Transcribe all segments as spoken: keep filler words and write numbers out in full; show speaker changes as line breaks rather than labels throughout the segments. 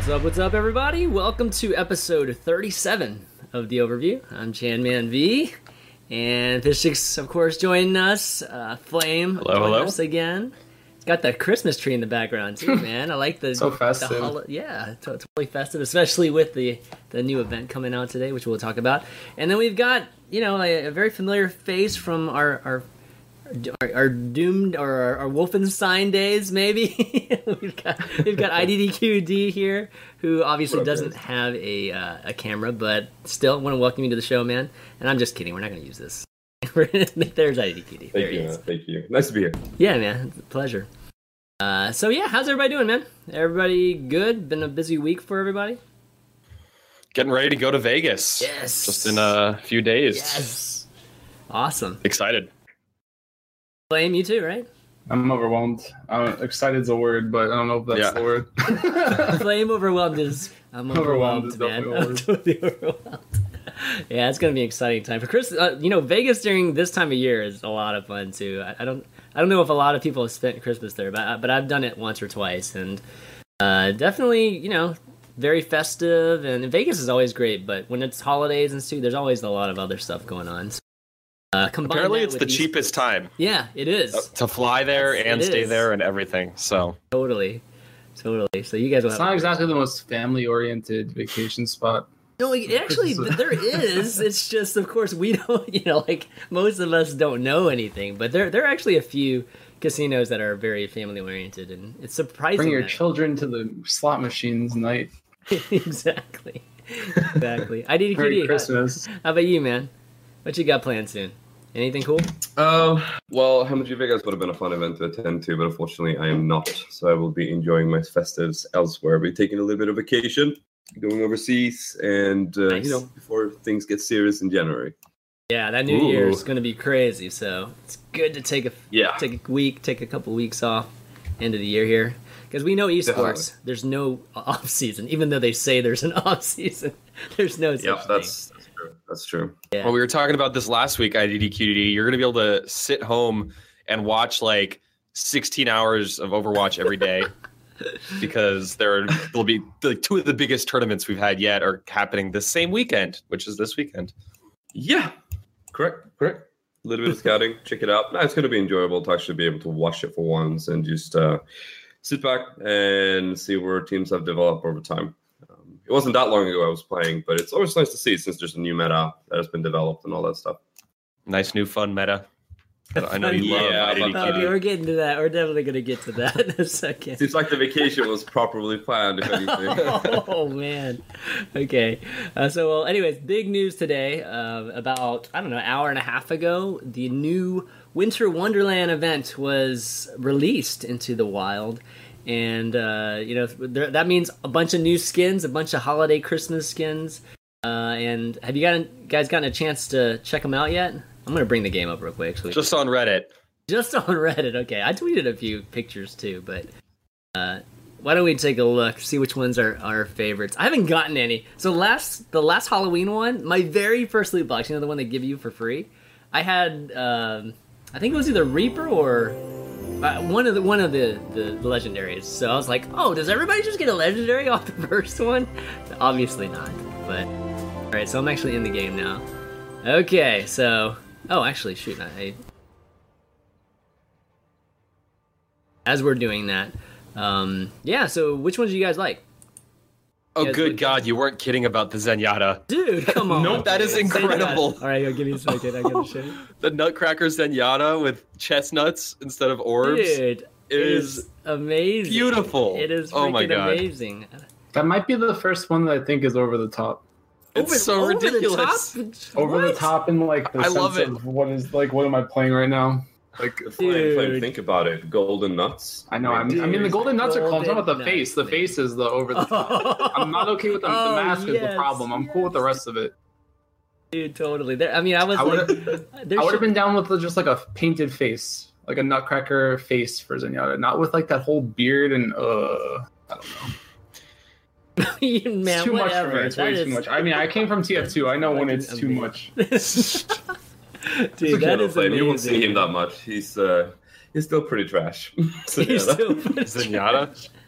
What's up, what's up, everybody? Welcome to episode thirty-seven of The Overview. I'm Chanman V, and Fishsticks, of course, joining us. Uh, Flame,
hello, hello.
us again. It's got that Christmas tree in the background, too, man. I like the...
so festive.
The hol- yeah, it's totally festive, especially with the, the new event coming out today, which we'll talk about. And then we've got, you know, a, a very familiar face from our... our Our, our doomed or our, our Wolfenstein days, maybe. we've got we've got I D D Q D here, who obviously
up,
doesn't
guys?
have a uh, a camera, but still want to welcome you to the show, man. And I'm just kidding. We're not going to use this. There's I D D Q D.
Thank
there
you,
he
man.
is.
Thank you. Nice to be here.
Yeah, man. It's a pleasure. Uh, so yeah, how's everybody doing, man? Everybody good? Been a busy week for everybody?
Getting ready to go to Vegas.
Yes.
Just in a few days.
Yes. Awesome.
Excited.
Flame, you too, right?
I'm overwhelmed. Uh, excited's a word, but I don't know if that's
Yeah.
the word.
Flame overwhelmed is I'm overwhelmed,
Overwhelmed is
man.
definitely a
I'm
word.
totally overwhelmed. Yeah, it's gonna be an exciting time for Chris. Uh, you know, Vegas during this time of year is a lot of fun too. I, I don't, I don't know if a lot of people have spent Christmas there, but but I've done it once or twice, and uh, definitely, you know, very festive. And Vegas is always great, but when it's holidays and stuff, there's always a lot of other stuff going on. So, uh, combine
Apparently,
that
it's
with
the
these-
cheapest time
Yeah, it is
to fly there
Yes,
and
it
stay
is.
there and everything. So
totally, totally. So you guys will
It's
have
not exactly the most family-oriented vacation spot.
No, like, actually,
Christmas.
there is. It's just, of course, we don't, you know, like, most of us don't know anything. But there, there are actually a few casinos that are very family-oriented, and it's surprising.
Bring your
that-
children to the slot machines night.
Exactly. Exactly. I did
Merry
How,
Christmas.
how about you, man? What you got planned soon? Anything cool?
Um, well, Hamilton Vegas would have been a fun event to attend to, but unfortunately I am not. So I will be enjoying my festives elsewhere. I'll be taking a little bit of vacation, going overseas, and, uh,
Nice.
you know, before things get serious in January.
Yeah, that New
Ooh.
Year is going to be crazy, so it's good to take a
Yeah.
take a week, take a couple weeks off, end of the year here, because we know esports. There's no off season, even though they say there's an off season. There's no such
Yep,
thing.
that's, that's true. That's true.
Yeah.
well, we were talking about this last week, I D D Q D. You're going to be able to sit home and watch like sixteen hours of Overwatch every day because there will be like two of the biggest tournaments we've had yet are happening this same weekend, which is this weekend.
Yeah, correct, correct. A little bit of scouting, check it out. No, it's going to be enjoyable to actually be able to watch it for once and just uh, sit back and see where teams have developed over time. Um, it wasn't that long ago I was playing, but it's always nice to see since there's a new meta that has been developed and all that stuff.
Nice new fun meta. I know you
Yeah,
love I D D Q D.
but, uh,
Okay, we're getting to that. We're definitely going to get to that in a second.
Seems like the vacation was properly planned, if anything.
Oh man. Okay. Uh, so, well, anyways, big news today. Uh, about I don't know, an hour and a half ago, the new Winter Wonderland event was released into the wild, and uh, you know there, that means a bunch of new skins, a bunch of holiday Christmas skins. Uh, and have you gotten, guys gotten a chance to check them out yet? I'm gonna bring the game up real quick. So we
Just on Reddit.
Just on Reddit, okay. I tweeted a few pictures too, but uh, why don't we take a look, see which ones are our favorites? I haven't gotten any. So last, the last Halloween one, my very first loot box, you know, the one they give you for free. I had, um, I think it was either Reaper or uh, one of the one of the, the the legendaries. So I was like, oh, does everybody just get a legendary off the first one? Obviously not. But all right, so I'm actually in the game now. Okay, so oh, actually, shoot, I. As we're doing that, um, yeah. So, which ones do you guys like,
Oh,
Yes,
good
we-
God, you weren't kidding about the Zenyatta.
dude? Come on,
Nope, that is
Say that.
incredible.
All right, yo, give me a second. I gotta show you.
The Nutcracker Zenyatta with chestnuts instead of orbs
Dude, it
is
is amazing.
beautiful.
It is freaking
Oh my God.
amazing.
That might be the first one that I think is over the top.
It's
Over-
so
over the
ridiculous.
top?
Over the
What?
top in like the
I
sense
love it.
of what is like what am I playing right now? Like
Flame, Flame,
Dude.
think about it. Golden nuts.
I know. I'm,
Dude,
I mean, the golden nuts are cool. I'm talking about the
golden
face. The
nuts,
face is the over the top. I'm not okay with the,
Oh,
the mask is
yes,
the problem. I'm cool with the rest of it.
Dude, totally. There, I mean, I was
I
like,
would
there
I would
should-
have been down with just like a painted face, like a Nutcracker face for Zenyatta, not with like that whole beard and uh. I don't know.
You- man,
It's too much for
whatever.
me. It's
That
way
is-
too much. I mean, I came from T F two. I know when it's too much.
Dude,
It's okay,
that
though,
is
Flame.
amazing.
You won't see him that much. He's uh, he's still pretty trash. So, yeah,
He's
that-
still
Zenyatta?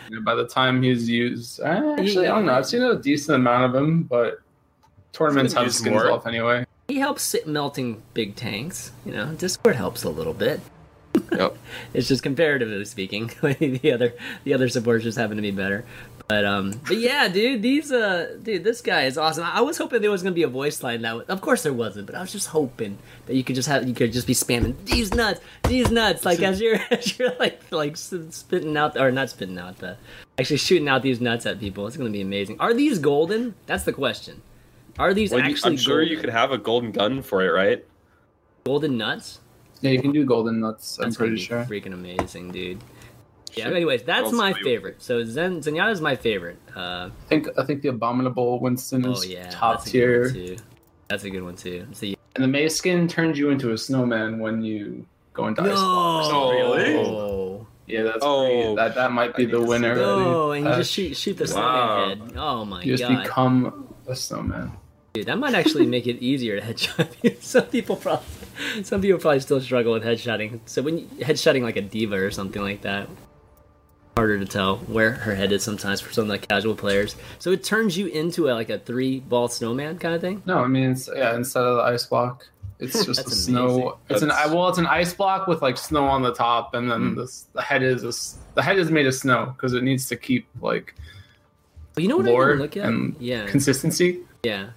Yeah, by the time he's used, actually, I don't know. I've seen a decent amount of him, but tournaments have
used
skins
more.
off anyway.
He helps sit melting big tanks. You know, Discord helps a little bit.
Yep.
It's just comparatively speaking, the other the other supporters just happen to be better. But um, but yeah, dude, these uh, dude, this guy is awesome. I was hoping there was gonna be a voice line now. Of course there wasn't, but I was just hoping that you could just have you could just be spamming these nuts, these nuts, like as you're as you're like like spitting out or not spitting out the actually shooting out these nuts at people. It's gonna be amazing. Are these golden? That's the question. Are these
Well, you-
actually?
I'm sure
golden?
you could have a golden gun for it, right?
golden nuts.
Yeah, you can do golden nuts. I'm
That's
pretty
gonna be
sure.
freaking amazing, dude. Yeah.
Shit.
Anyways, that's
Also,
my
you-
favorite. So Zen Zenyatta is my favorite. Uh,
I think I think the abominable Winston
oh
is
yeah,
top
that's a good one
tier,
too. That's a good one too. So, yeah.
and the May skin turns you into a snowman when you go into ice box.
Oh, really?
No.
Yeah, that's
Oh.
pretty, that that might be
I
the
need to see
winner.
that.
No, and you
Uh,
just shoot shoot the
Wow.
snowman head. Oh my
you just
god,
become a snowman.
dude, that might actually make it easier to headshot you. Some people probably, some people probably still struggle with headshotting. So when you headshotting like a diva or something like that, harder to tell where her head is sometimes for some like casual players. So it turns you into a, like a three ball snowman kind of thing.
No, I mean it's yeah. Instead of the ice block, it's just
That's
a snow.
amazing.
It's an
That's-
well, it's an ice block with like snow on the top, and then this, the head is a s the head is made of snow because it needs to keep like
But you know what I
lore
didn't look at?
and
Yeah,
consistency.
yeah.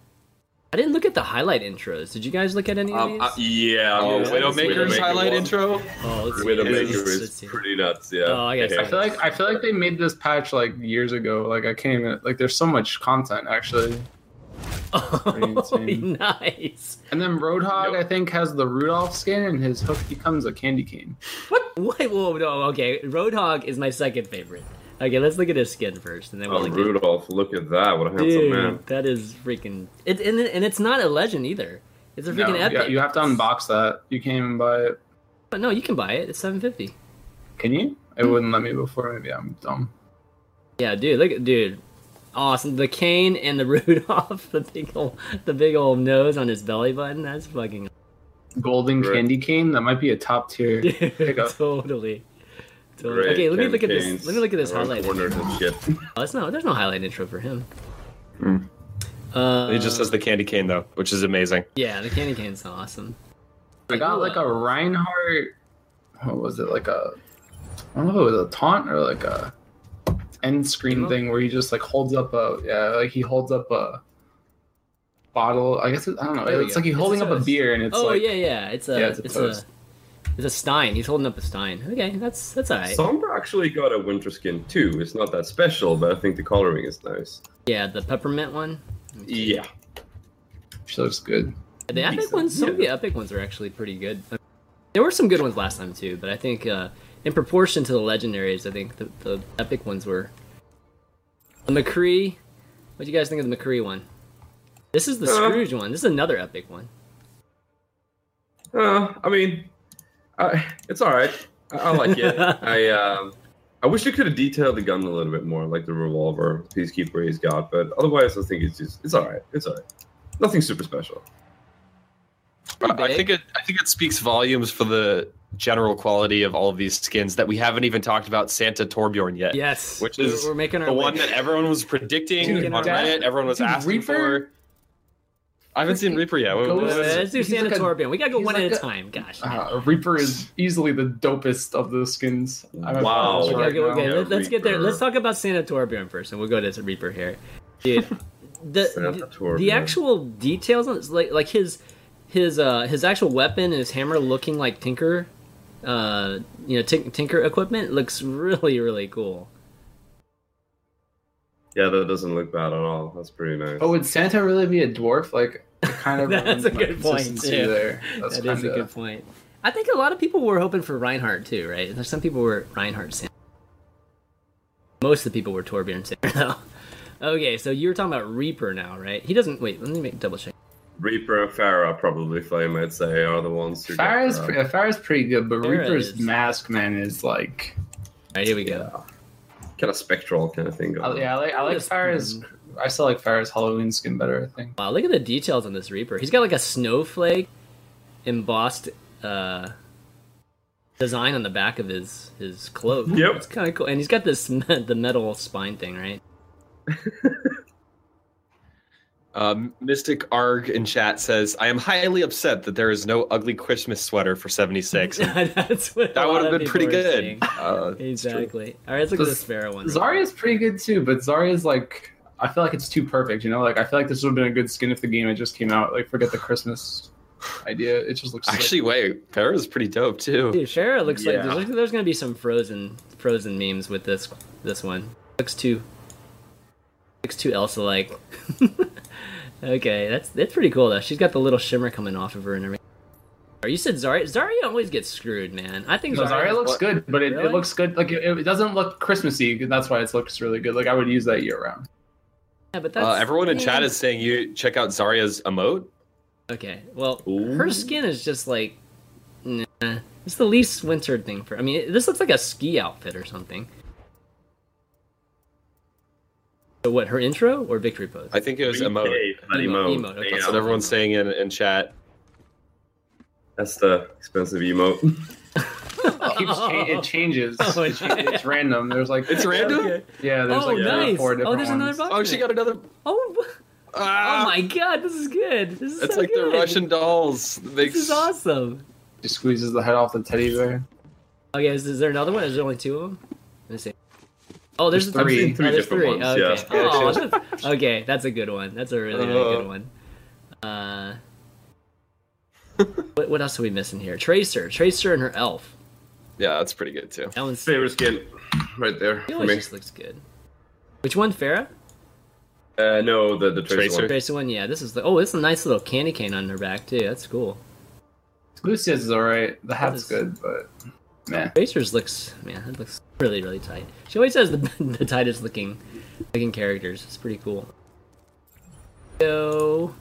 I didn't look at the highlight intros. Did you guys look at any of
Um,
these?
uh, yeah.
Oh,
yeah,
Widowmaker's
Widowmaker
highlight
one.
intro.
oh, let's see.
Widowmaker
Let's- let's
is
see.
pretty nuts. Yeah.
Oh, I guess-
I feel like I feel like they made this patch like years ago. Like I can't even like. There's so much content actually. Pretty
Oh,
insane.
nice.
And then Roadhog,
Yep.
I think, has the Rudolph skin, and his hook becomes a candy cane.
What? Wait, whoa, no, okay. Roadhog is my second favorite. Okay, let's look at his skin first, and then we'll
Oh,
look
Rudolph, look at that. What a
at
handsome
Dude,
man.
that is freaking. It, and, and it's not a legend either. It's a
No,
freaking
you,
epic.
you have to unbox that. You can't even buy it.
But no, you can buy it. It's seven fifty.
Can you? It wouldn't let me before. Maybe I'm dumb.
Yeah, dude. Look at dude. Awesome. The cane and the Rudolph, the big old, the big old nose on his belly button. That's fucking.
Golden
Right.
candy cane. That might be a top tier.
Dude,
pickup.
totally. Totally.
Great
Okay, let me
candy
look at this.
canes
Let me look at this
around
highlight.
corners
intro.
and shit.
Oh, that's no. There's no highlight intro for him.
Hmm.
Uh,
It just says the candy cane though, which is amazing.
Yeah, the candy cane's awesome.
I got like a Reinhardt. What was it? Like a. I don't know if it was a taunt or like a end screen
Emote?
thing where he just like holds up a yeah like he holds up a bottle. I guess it, I don't know.
There we
It's
go.
like he's
It's
holding
a
up a
toast.
beer and it's
Oh
like
yeah, yeah. It's a
Yeah, it's a
it's
toast.
a it's a Stein. He's holding up a Stein. Okay, that's that's alright.
Sombra actually got a winter skin too. It's not that special, but I think the coloring is nice.
Yeah, the peppermint one.
Yeah.
she looks good.
The epic
Decent,
ones. Some of the
yeah.
epic ones are actually pretty good. There were some good ones last time too, but I think uh, in proportion to the legendaries, I think the, the epic ones were. The McCree. What do you guys think of the McCree one? This is the
Uh,
Scrooge one. This is another epic one.
Uh, I mean, I, it's all right. I, I like it. I um, I wish they could have detailed the gun a little bit more, like the revolver Peacekeeper he's got. But otherwise, I think it's just it's all right. It's all right. Nothing super special.
Pretty
I
big.
think it. I think it speaks volumes for the general quality of all of these skins that we haven't even talked about Santa Torbjorn yet.
Yes,
Which
We're-
is
we're making our
the
way.
one that everyone was predicting
Dude,
on
that-
Reddit. Everyone was
dude,
asking
Reaper?
for. I haven't seen Reaper yet. What-
Goes-
what
Uh,
is it?
let's do
He's
Santa
like a-
Torbjorn. We gotta go
he's
one
like
at a
a-
time. Gosh.
Uh, Reaper is easily the dopest of the skins. I'm
Wow.
impressed
Okay,
right
okay, okay.
now.
Yeah,
Let, us get there.
Reaper.
Let's talk about Santa Torbjorn first, and we'll go to Reaper here, dude. The
Santa
the,
Torbjorn.
the actual details on this, like like his his uh his actual weapon and his hammer looking like Tinker, uh you know tink Tinker equipment looks really really cool.
Yeah, that doesn't look bad at all. That's pretty nice.
But would Santa really be a dwarf? Like, it kind of
That's
ruins
a
my
good point,
consistency
too.
there. That's
That is
kinda,
a good point. I think a lot of people were hoping for Reinhardt too, right? There's some people were Reinhardt Santa. Most of the people were Torbjorn Santa though. Okay, so you were talking about Reaper now, right? He doesn't. Wait, let me make double check.
Reaper and Farah, probably Flame, I'd say, are the ones who.
Farah is
get, uh,
pre- Farah's pretty good, but
Farah
Reaper's
is-
mask man is like,
All right, here we go.
yeah, kind of spectral kind of thing.
I,
Going on.
yeah, I like I like
Yes.
Farah's. I still like Farah's Halloween skin better. I think.
Wow, look at the details on this Reaper. He's got like a snowflake embossed uh design on the back of his his cloak.
Yep.
It's kind of cool, and he's got this the metal spine thing, right?
Um, Mystic Arg in chat says, "I am highly upset that there is no ugly Christmas sweater for seventy-six."
That's what
That
a
would
lot
have
of
been pretty
people are
good.
saying.
Uh, it's true.
Exactly. All right, let's look at the Sparrow one.
Zarya's pretty good too, but Zarya's like I feel like it's too perfect. You know, like I feel like this would have been a good skin if the game had just came out. Like forget the Christmas idea. It just looks
Actually,
sick.
wait, Farrah's pretty dope too.
Dude, Farrah looks
Yeah.
like there's, there's going to be some Frozen Frozen memes with this this one. Looks too looks too Elsa like. Okay, that's that's pretty cool though. She's got the little shimmer coming off of her and everything. Or you said Zarya. Zarya always gets screwed, man. I think
No,
Zarya,
Zarya looks good, but it,
Really?
it looks good. Like it, it doesn't look Christmassy. That's why it looks really good. Like I would use that year round.
Yeah, but that's
Uh, everyone in
yeah.
chat is saying you check out Zarya's emote.
Okay, well,
Ooh.
her skin is just like, nah. It's the least winter thing for. I mean, it, this looks like a ski outfit or something. So what? Her intro or victory pose?
I think it was emote.
Okay, that
Emote,
emote.
emote, okay.
That's what everyone's saying in, in chat.
That's the expensive emote.
It keeps cha- it changes.
Oh,
It cha- it's random. There's like
It's random?
Okay.
Yeah, there's
Oh,
like three or
nice.
four
Oh,
different
there's another
ones.
box.
Oh, she got another.
Oh, oh
Ah,
my god, this is good. This is
it's
so
like
good.
the Russian dolls. That
This
makes
is awesome.
She squeezes the head off the teddy bear.
Okay, is, is there another one? Is there only two of them? Let me see. Oh, there's,
There's three.
Oh,
I've seen
three
there's
different
three.
ones,
Okay.
yeah.
Oh, that's- okay, that's a good one. That's a really, really good one. Uh, what, what else are we missing here? Tracer, Tracer, and her elf.
Yeah, that's pretty good too.
That one's.
Favorite skin, right there
He
for
always
me.
just looks good. Which one, Farrah?
Uh, no, the the tracer.
Tracer.
one.
Tracer one. Yeah, this is the. Oh, this is a nice little candy cane on her back too. That's cool.
Lucia's is alright. The hat's
is-
good, but man.
Tracer's looks, man, it looks really, really tight. She always has the, the tightest looking, looking characters. It's pretty cool. So,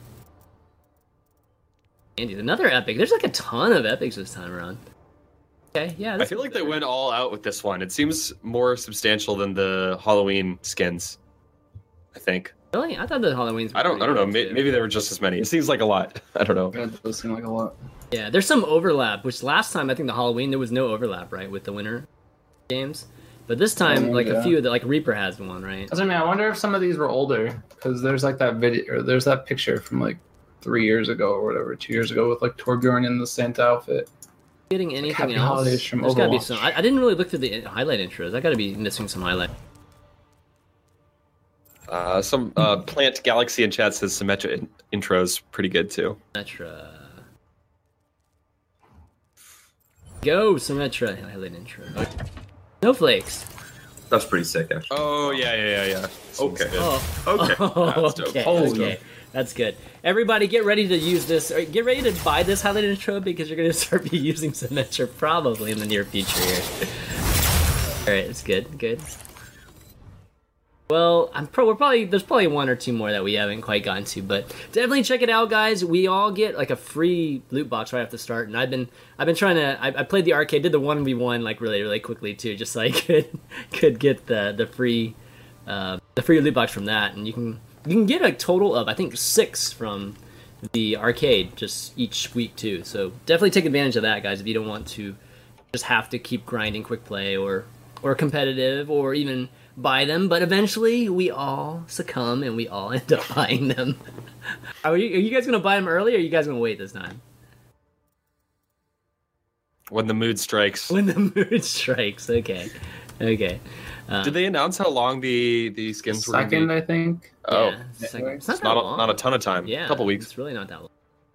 Andy, another epic. There's like a ton of epics this time around. Okay, yeah.
I
this
feel
is
like they
better.
went all out with this one. It seems more substantial than the Halloween skins. I think.
Really? I thought the Halloween's. were
I don't. I
pretty
don't know.
good,
May-
too.
Maybe there were just as many. It seems like a lot. I don't know.
That does seem like a lot.
Yeah, there's some overlap. Which last time I think the Halloween there was no overlap, right, with the winter games. But this time,
Oh,
like a
yeah.
few of the like Reaper has one, right?
I mean, I wonder if some of these were older because there's like that video, or there's that picture from like three years ago or whatever, two years ago with like Torbjorn in the Santa outfit.
Getting anything
Happy
else?
Holidays from
There's gotta be
Overwatch.
some. I, I didn't really look through the highlight intros. I gotta be missing some highlight.
Uh, some uh, Plant Galaxy in chat says Symmetra in- intros pretty good too.
Symmetra. Go, Symmetra. Highlight intro. Snowflakes.
That's pretty sick, actually.
Oh yeah, yeah, yeah, yeah. This one's
Okay.
good.
Oh,
Okay.
oh,
That's dope.
okay.
Holy.
Okay. That's good. Everybody get ready to use this, or get ready to buy this highlight intro because you're going to start be using Symmetra probably in the near future here. Alright, it's good. Good. Well, I'm pro- we're probably there's probably one or two more that we haven't quite gotten to, but definitely check it out, guys. We all get like a free loot box right off the start, and I've been I've been trying to I, I played the arcade, did the one v one like really really quickly too, just so I could could get the the free uh, the free loot box from that, and you can you can get a total of I think six from the arcade just each week too. So definitely take advantage of that, guys, if you don't want to just have to keep grinding quick play or or competitive or even buy them, but eventually we all succumb and we all end up buying them. Are you, are you guys gonna buy them early, or are you guys gonna wait this time?
When the mood strikes.
When the mood strikes, okay, okay. Uh,
Did they announce how long the the skins were? gonna be?
Second, I think.
Oh,
yeah, it's, like- it's not,
it's
that
not a,
long.
not a ton of time.
Yeah,
a couple weeks.
It's really not that long.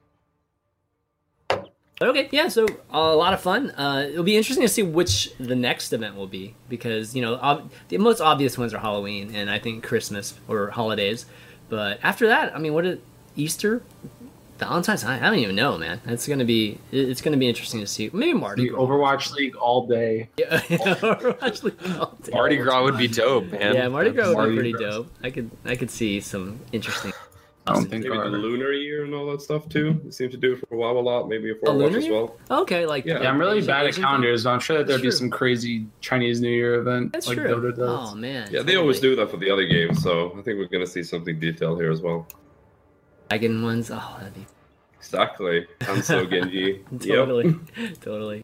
But okay, yeah, so uh, a lot of fun. Uh, it'll be interesting to see which the next event will be because you know ob- the most obvious ones are Halloween and I think Christmas or holidays. But after that, I mean, what is Easter, Valentine's? I, I don't even know, man. It's gonna be it- it's gonna be interesting to see. Maybe Mardi
The
Gras.
Overwatch League all day.
Yeah, Overwatch League all day.
Mardi Gras would be dope, man.
Yeah, Mardi Gras would be
Mardi
pretty
Gras.
dope. I could I could see some interesting.
I don't think
Maybe the
are.
lunar year and all that stuff too. They seem to do it for WoW a lot. Maybe for
A lunar
Overwatch as
year?
well.
Okay, like
Yeah.
Yeah, I'm really
Asian-
bad at
Asian
calendars, but I'm sure that there'd be
That's
some crazy Chinese New Year event
That's
like
true.
Dota does.
Oh man.
Yeah, they always do that for the other games, so I think we're gonna see something detailed here as well.
Dragon ones. Oh, that'd be
Exactly. Hanzo Genji. Yep.
totally, totally.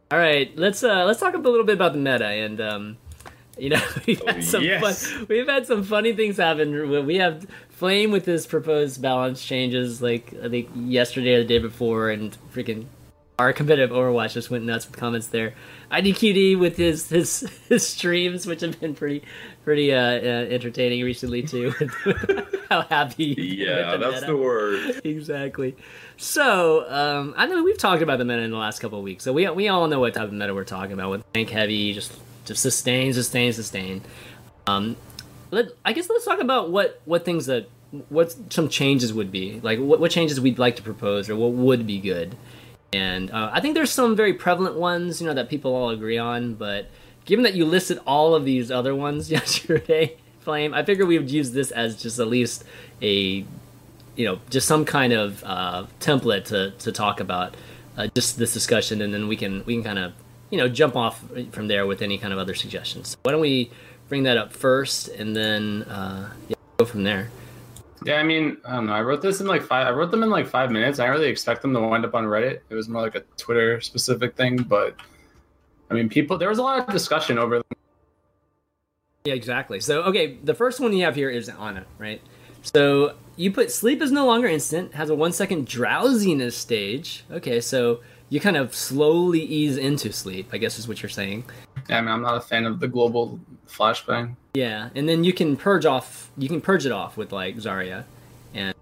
All right, let's uh, let's talk a little bit about the meta, and um, you know, we've had
Oh,
some
yes.
fun, we've had some funny things happen. We have Flame with his proposed balance changes, like I think yesterday or the day before, and freaking our competitive Overwatch just went nuts with comments there. I D Q D with his his his streams, which have been pretty pretty uh, uh, entertaining recently too. How happy?
Yeah,
with the
that's
meta.
the word.
Exactly. So, um, I know we've talked about the meta in the last couple of weeks, so we we all know what type of meta we're talking about with tank heavy, just just sustain, sustain, sustain. Um, let I guess let's talk about what what things that what some changes would be, like what what changes we'd like to propose or what would be good. And uh, I think there's some very prevalent ones, you know, that people all agree on. But given that you listed all of these other ones yesterday, Flame, I figured we would use this as just at least a you know, just some kind of uh, template to, to talk about uh, just this discussion, and then we can we can kind of you know jump off from there with any kind of other suggestions. Why don't we bring that up first, and then uh, yeah, go from there.
Yeah, I mean, I don't know. I wrote this in like five. I wrote them in like five minutes. I didn't really expect them to wind up on Reddit. It was more like a Twitter specific thing, but I mean, people. There was a lot of discussion over them.
Yeah, exactly. So, okay, the first one you have here is Ana, right? So you put sleep is no longer instant, has a one second drowsiness stage. Okay, so you kind of slowly ease into sleep, I guess is what you're saying.
Yeah, I mean, I'm not a fan of the global flashbang.
Yeah, and then you can purge off, you can purge it off with like Zarya, and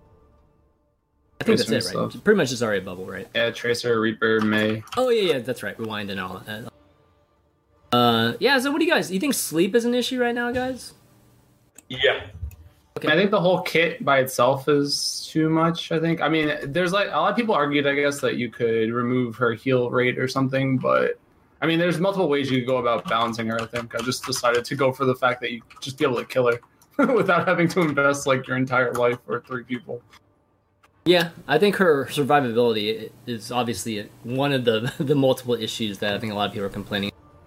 I think
Tracer
that's it, right?
stuff.
Pretty much a Zarya bubble, right?
Yeah, Tracer, Reaper, May.
Oh yeah, yeah, that's right. Rewind and all that. Uh, yeah. So, what do you guys? You think sleep is an issue right now, guys?
Yeah.
Okay.
I think the whole kit by itself is too much. I think. I mean, there's like a lot of people argued, I guess, that you could remove her heal rate or something, but I mean, there's multiple ways you could go about balancing her. I think I just decided to go for the fact that you just be able to kill her without having to invest like your entire life for three people.
Yeah, I think her survivability is obviously one of the the multiple issues that I think a lot of people are complaining.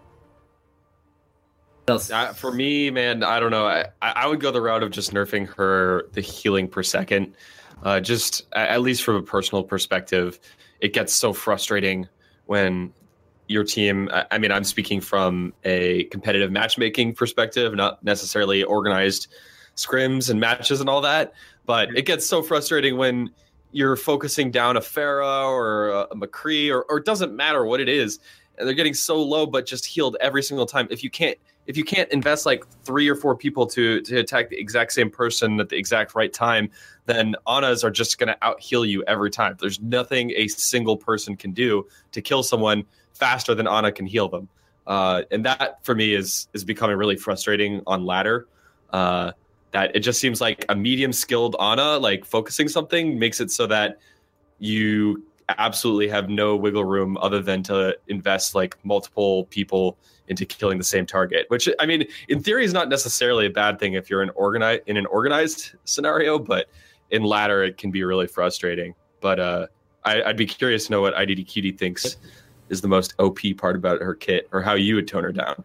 What else?
Uh, for me, man, I don't know. I, I would go the route of just nerfing her the healing per second. Uh, just at least from a personal perspective, it gets so frustrating when your team. I mean, I'm speaking from a competitive matchmaking perspective, not necessarily organized scrims and matches and all that. But it gets so frustrating when you're focusing down a Pharah or a McCree, or, or it doesn't matter what it is, and they're getting so low, but just healed every single time. If you can't, if you can't invest like three or four people to to attack the exact same person at the exact right time, then Anas are just going to out heal you every time. There's nothing a single person can do to kill someone faster than Ana can heal them, uh, and that for me is is becoming really frustrating on ladder. Uh, that it just seems like a medium skilled Ana, like focusing something, makes it so that you absolutely have no wiggle room other than to invest like multiple people into killing the same target, which I mean, in theory is not necessarily a bad thing if you're an organized in an organized scenario, but in ladder, it can be really frustrating. But uh, I, I'd be curious to know what I D D Q D thinks is the most O P part about her kit, or how you would tone her down.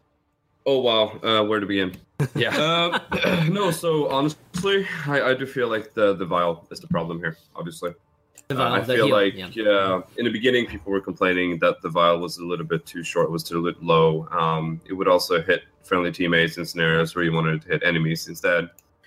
Oh wow, uh, where to begin?
Yeah.
uh, no, so honestly, I, I do feel like the the vial is the problem here. Obviously,
The
uh,
vial,
I
the
feel
heal,
like
yeah.
yeah. in the beginning, people were complaining that the vial was a little bit too short, was too a little low. Um, it would also hit friendly teammates in scenarios where you wanted to hit enemies instead.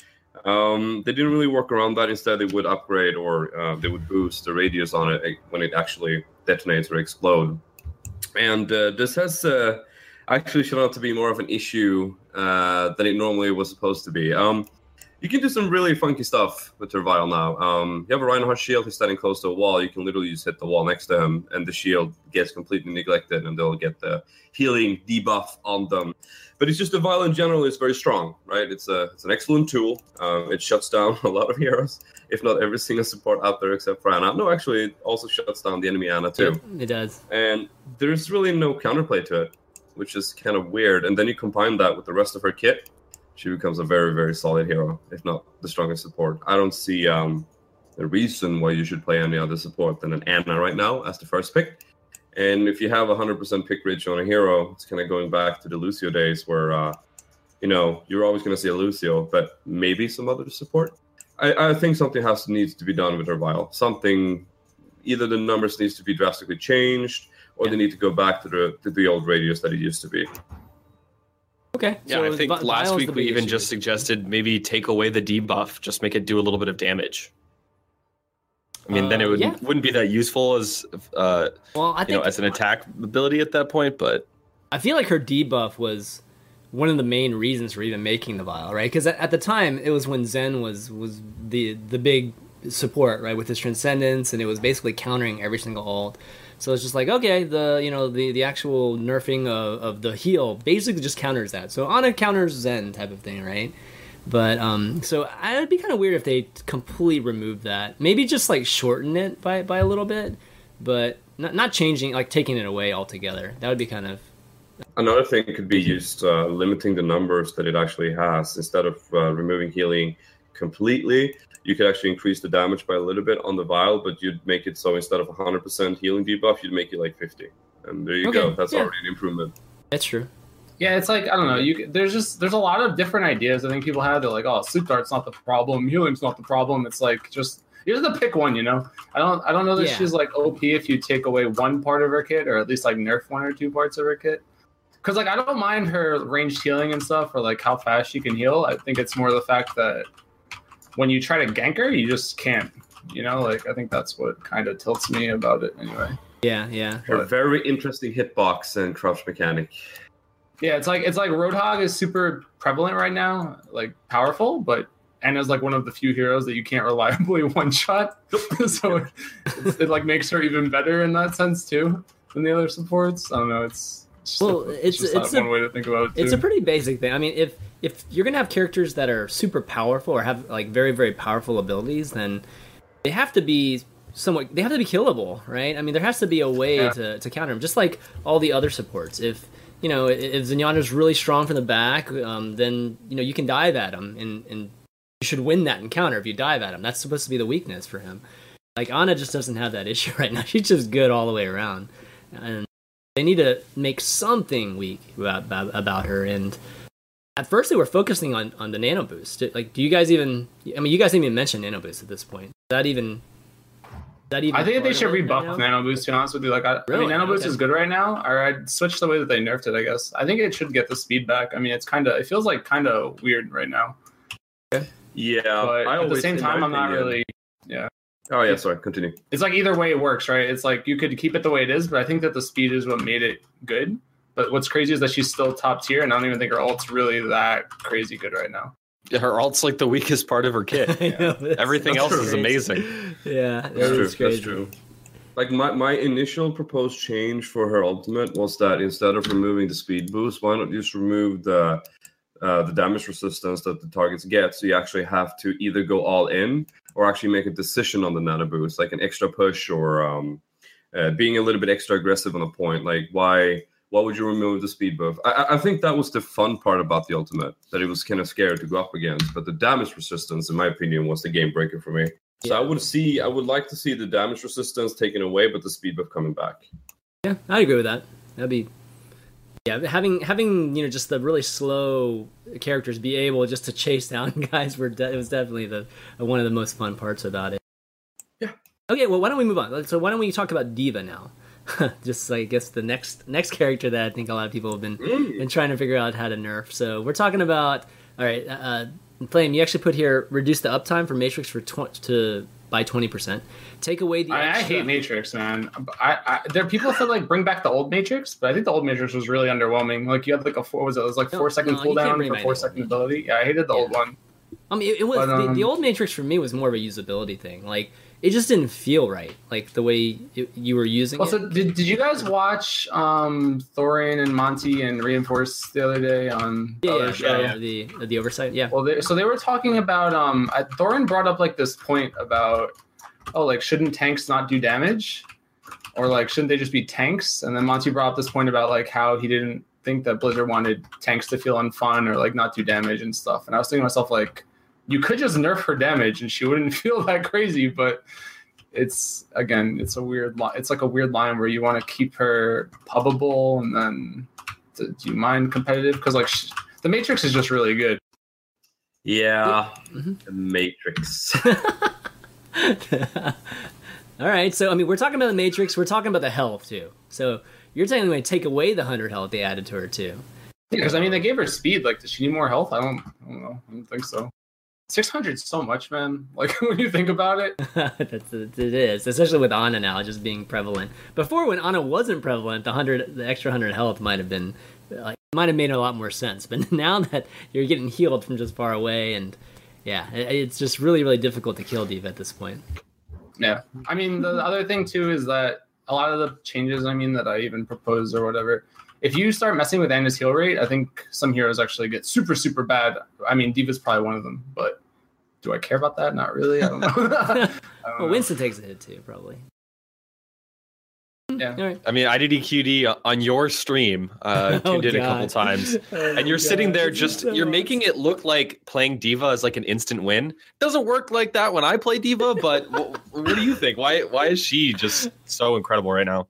Um, they didn't really work around that. Instead, they would upgrade or uh, they would boost the radius on it when it actually detonates or explodes. And uh, this has uh, actually shown out to be more of an issue uh, than it normally was supposed to be. Um, you can do some really funky stuff with your vial now. Um, you have a Reinhardt shield who's standing close to a wall. You can literally just hit the wall next to him, and the shield gets completely neglected, and they'll get the healing debuff on them. But it's just the vial in general is very strong, right? It's a it's an excellent tool. Um, it shuts down a lot of heroes, if not every single support out there except for Ana. No, actually, it also shuts down the enemy Ana too.
It does.
And there's really no counterplay to it, which is kind of weird. And then you combine that with the rest of her kit, she becomes a very, very solid hero, if not the strongest support. I don't see um, the reason why you should play any other support than an Ana right now as the first pick. And if you have a one hundred percent pick ratio on a hero, it's kind of going back to the Lucio days where, uh, you know, you're always going to see a Lucio, but maybe some other support. I, I think something has needs to be done with her vial. Something, either the numbers needs to be drastically changed, or
Yeah.
they need to go back to the to the old radius that it used to be.
Okay.
Yeah,
so
I think
Vi-
last
Vile's
week
the
we
big
even
issue.
just suggested maybe take away the debuff, just make it do a little bit of damage. I mean, then
Uh,
it would,
yeah.
wouldn't be that useful as uh,
Well, I
you
think
know as an attack ability at that point, but
I feel like her debuff was one of the main reasons for even making the Vile, right? Because at, at the time, it was when Zen was was the the big support, right, with his Transcendence, and it was basically countering every single ult. So it's just like, okay, the you know the, the actual nerfing of, of the heal basically just counters that. So Ana counters Zen type of thing, right? But um, so I'd be kind of weird if they completely removed that. Maybe just like shorten it by, by a little bit, but not not changing, like taking it away altogether. That would be kind of
Another thing could be used uh, limiting the numbers that it actually has. Instead of uh, removing healing completely, you could actually increase the damage by a little bit on the vial, but you'd make it so instead of one hundred percent healing debuff, you'd make it like fifty. And there you
Okay,
go. That's
yeah.
already an improvement.
that's true.
Yeah, it's like I don't know. You c- there's just there's a lot of different ideas. I think people have. They're like, oh, sleep dart's not the problem, healing's not the problem. It's like just you have to pick one. You know, I don't I don't know that
Yeah.
she's like O P if you take away one part of her kit, or at least like nerf one or two parts of her kit. Because like I don't mind her ranged healing and stuff, or like how fast she can heal. I think it's more the fact that when you try to gank her, you just can't. You know, like I think that's what kind of tilts me about it. Anyway.
Yeah, yeah.
A very interesting hitbox and crouch mechanic.
Yeah, it's like it's like Roadhog is super prevalent right now, like powerful, but Anna's like one of the few heroes that you can't reliably one shot. So it, it's, it like makes her even better in that sense too than the other supports. I don't know. It's just
Well,
a,
it's-
just
it's
one
a-
way to think about it too.
It's a pretty basic thing. I mean, if if you're gonna have characters that are super powerful or have like very very powerful abilities, then they have to be somewhat. They have to be killable, right? I mean, there has to be a way
Yeah.
to, to counter them, just like all the other supports. If you know, if Zenyatta's really strong from the back, um, then you know you can dive at him, and and you should win that encounter if you dive at him. That's supposed to be the weakness for him. Like Ana just doesn't have that issue right now. She's just good all the way around, and they need to make something weak about about, about her. And at first, they were focusing on, on the nano boost. Like, do you guys even? I mean, you guys didn't even mention nano boost at this point. Is that even? Is that even?
I think
part
they
of
should
it
rebuff
right now?
Nano Boost. To be honest with you, like I, I
Really?
mean, Nano Boost
Okay.
is good right now. Or I'd switch the way that they nerfed it. I guess I think it should get the speed back. I mean, it's kind of it feels like kind of weird right now.
Yeah,
But
I
at the
always-
same
in my
time, I'm not
opinion-
really. Yeah.
Oh yeah, sorry. Continue.
It's like either way it works, right? It's like you could keep it the way it is, but I think that the speed is what made it good. But what's crazy is that she's still top tier, and I don't even think her ult's really that crazy good right now.
her ult's like the weakest part of her kit.
I know, that's-
Everything
that's
else is
crazy.
amazing.
Yeah,
That's
that
true.
is crazy.
That's true. Like my, my initial proposed change for her ultimate was that instead of removing the speed boost, why not just remove the uh, the damage resistance that the targets get? So you actually have to either go all in or actually make a decision on the nano boost, like an extra push or um, uh, being a little bit extra aggressive on a point. Like why why would you remove the speed buff? I, I- I think that was the fun part about the ultimate, that it was kind of scary to go up against. But the damage resistance, in my opinion, was the game breaker for me. So I would see, I would like to see the damage resistance taken away, but the speed buff coming back.
Yeah, I agree with that. That'd be yeah, having having you know just the really slow characters be able just to chase down guys were de- it was definitely the one of the most fun parts about it.
Yeah.
Okay, well, why don't we move on? So why don't we talk about Diva now? Just I guess the next next character that I think a lot of people have been
Mm.
been trying to figure out how to nerf. So we're talking about all right. Uh, Flame, you actually put here reduce the uptime for Matrix for tw- to by twenty percent. Take away the.
I, I
extra-
hate Matrix, man. I, I there are people that like bring back the old Matrix, but I think the old Matrix was really underwhelming. Like you had like a four what was it? It was like
No,
four second
no, you can't
cooldown
bring
for
back
four
the
second
old
ability. Yeah, I hated the
Yeah.
old one.
I mean, it, it was
But,
the, the
um,
old Matrix for me was more of a usability thing. Like it just didn't feel right, like the way it, you were using
Also,
it.
did, did you guys watch um Thorin and Monty and Reinforce the other day on the
Yeah,
other
yeah,
show?
yeah, the the oversight. Yeah,
Well, they, so they were talking about um. I, Thorin brought up like this point about oh, like shouldn't tanks not do damage, or like shouldn't they just be tanks? And then Monty brought up this point about like how he didn't think that Blizzard wanted tanks to feel unfun or like not do damage and stuff. And I was thinking to myself like, you could just nerf her damage and she wouldn't feel that crazy, but. It's again, it's a weird line. It's like a weird line where you want to keep her pubbable, and then do you mind competitive? Because like sh- the Matrix is just really good.
Yeah,
Mhm.
the Matrix.
All right, so I mean, we're talking about the Matrix. We're talking about the health too. So you're telling me to take away the hundred health they added to her too?
Yeah, because I mean, they gave her speed. Like, does she need more health? I don't. I don't know. I don't think so. six hundred is so much, man. Like, when you think about it.
That's it is, especially with Ana now just being prevalent. Before, when Ana wasn't prevalent, the hundred, the extra hundred health might have been like might have made a lot more sense. But now that you're getting healed from just far away, and yeah, it's just really, really difficult to kill D.Va at this point.
Yeah, I mean, the other thing too is that a lot of the changes, I mean, that I even proposed or whatever, if you start messing with Ana's heal rate, I think some heroes actually get super, super bad. I mean, D.Va's probably one of them, but do I care about that? Not really. I don't know. I don't
well,
know.
Winston takes a hit too, probably.
Yeah.
All right.
I mean, I D D Q D on your stream, uh,
Oh,
tuned in a couple
God.
times,
Oh,
and you're
God.
sitting there
This is
just,
so
you're making it look like playing D.Va is like an instant win. Doesn't work like that when I play D.Va, but what, what do you think? Why why is she just so incredible right now?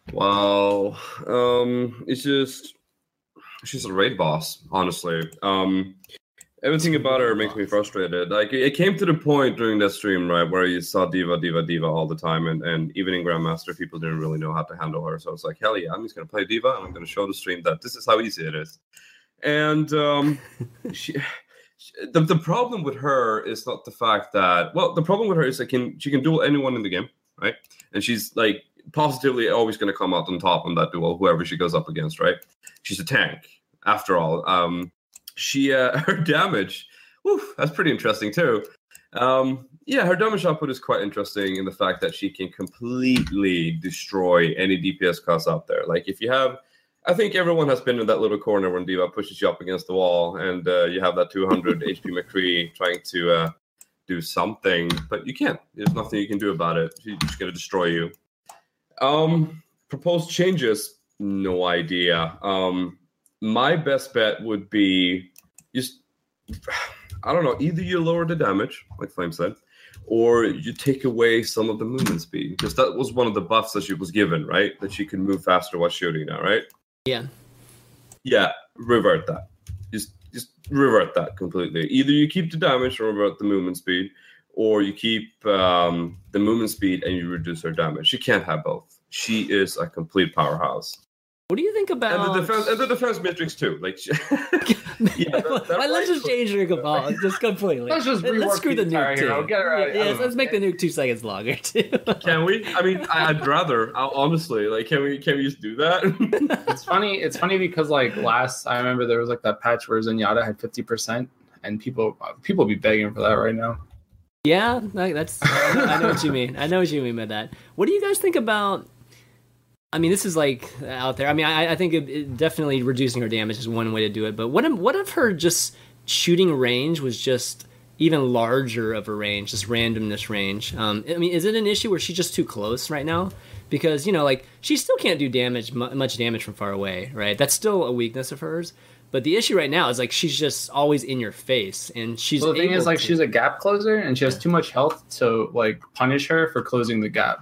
Wow. Um, it's just she's a raid boss, honestly. Um, everything about her makes me frustrated. Like it came to the point during that stream, right, where you saw D.Va, D.Va, D.Va all the time, and, and even in Grandmaster, people didn't really know how to handle her. So it's like, hell yeah, I'm just gonna play D.Va, and I'm gonna show the stream that this is how easy it is. And um, she. The, the problem with her is not the fact that, well, the problem with her is that can she can duel anyone in the game, right? And she's like positively always going to come out on top on that duel, whoever she goes up against, right? She's a tank, after all. Um, she uh, her damage, whew, that's pretty interesting too. Um, yeah, her damage output is quite interesting in the fact that she can completely destroy any D P S class out there. Like if you have, I think everyone has been in that little corner when D.Va pushes you up against the wall, and uh, you have that two hundred H P McCree trying to uh, do something, but you can't. There's nothing you can do about it. She's just going to destroy you. Um, proposed changes, no idea. Um, my best bet would be just, I don't know, either you lower the damage, like Flame said, or you take away some of the movement speed, because that was one of the buffs that she was given, right? That she can move faster while shooting now, right?
Yeah.
Yeah, revert that. Just just revert that completely. Either you keep the damage or revert the movement speed, or you keep um, the movement speed and you reduce her damage. She can't have both. She is a complete powerhouse.
What do you think about
And the defense and the defense matrix too. Like she, yeah, that, that
Why, let's just
right-
change her cabal just completely.
Let's just
Let's
rework
screw
the
the
entire
nuke
hero.
too.
Get her out- I
Yeah,
don't
let's
know.
make the nuke two seconds longer too.
Can we? I mean, I'd rather. I'll- Honestly, like, can we? Can we just do that?
It's funny. It's funny because like last, I remember there was like that patch where Zenyatta had fifty percent, and people people be begging for that right now.
Yeah, like, that's. I know what you mean. I know what you mean by that. What do you guys think about? I mean, this is like out there. I mean, I, I think it, it definitely reducing her damage is one way to do it. But what if, what if her just shooting range was just even larger of a range, just randomness range? Um, I mean, is it an issue where she's just too close right now? Because, you know, like, she still can't do damage, mu- much damage from far away, right? That's still a weakness of hers. But the issue right now is, like, she's just always in your face, and she's
Well, the thing
able
is, like,
to-
she's a gap closer, and she has too much health to like punish her for closing the gap.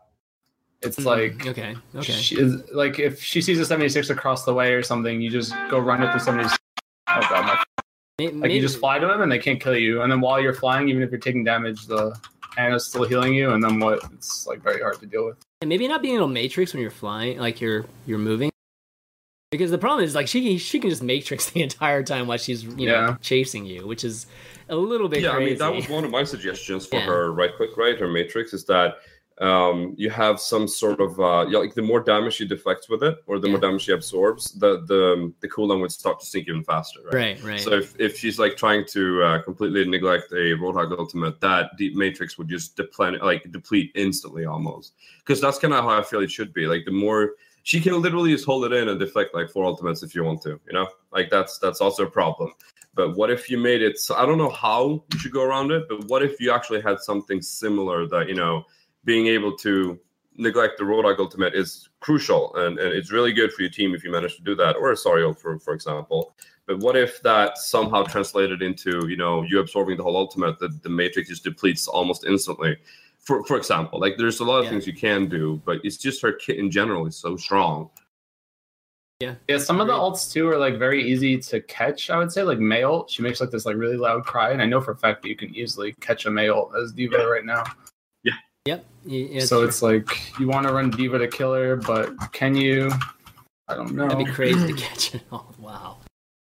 It's
Mm,
like
okay, okay.
she is like if she sees a seventy-six across the way or something, you just go run it to seventy-six. Oh god, my
May-
Like
maybe-
you just fly to them and they can't kill you. And then while you're flying, even if you're taking damage, the Ana's still healing you. And then what? It's like very hard to deal with.
And maybe not being able to matrix when you're flying, like you're you're moving. Because the problem is, like, she can, she can just matrix the entire time while she's, you know,
Yeah.
chasing you, which is a little bit
yeah,
crazy.
I mean, that was one of my suggestions for
Yeah.
her right quick, right? Her matrix is that um, you have some sort of, uh, yeah, like the more damage she deflects with it, or the more
Yeah.
damage she absorbs, the the the cooldown would start to sink even faster, right?
Right, right.
So if, if she's like trying to uh, completely neglect a Roadhog ultimate, that deep matrix would just deplete, like deplete instantly almost. Because that's kind of how I feel it should be. Like the more she can literally just hold it in and deflect like four ultimates if you want to, you know, like that's that's also a problem. But what if you made it? So I don't know how you should go around it, but what if you actually had something similar that, you know, being able to neglect the Roadhog ultimate is crucial, and, and it's really good for your team if you manage to do that, or a Sariel, for for example. But what if that somehow translated into, you know, you absorbing the whole ultimate, that the matrix just depletes almost instantly? For for example, like there's a lot of
Yeah.
things you can do, but it's just her kit in general is so strong.
yeah.
Yeah, some of the
Great.
ults too are like very easy to catch. I would say like May ult, she makes like this like really loud cry, and I know for a fact that you can easily catch a May ult as D.Va right now.
Yep. Yeah,
so
true.
it's like you want to run D.Va to kill her, but can you? I don't know.
That'd be crazy to catch it all. Wow.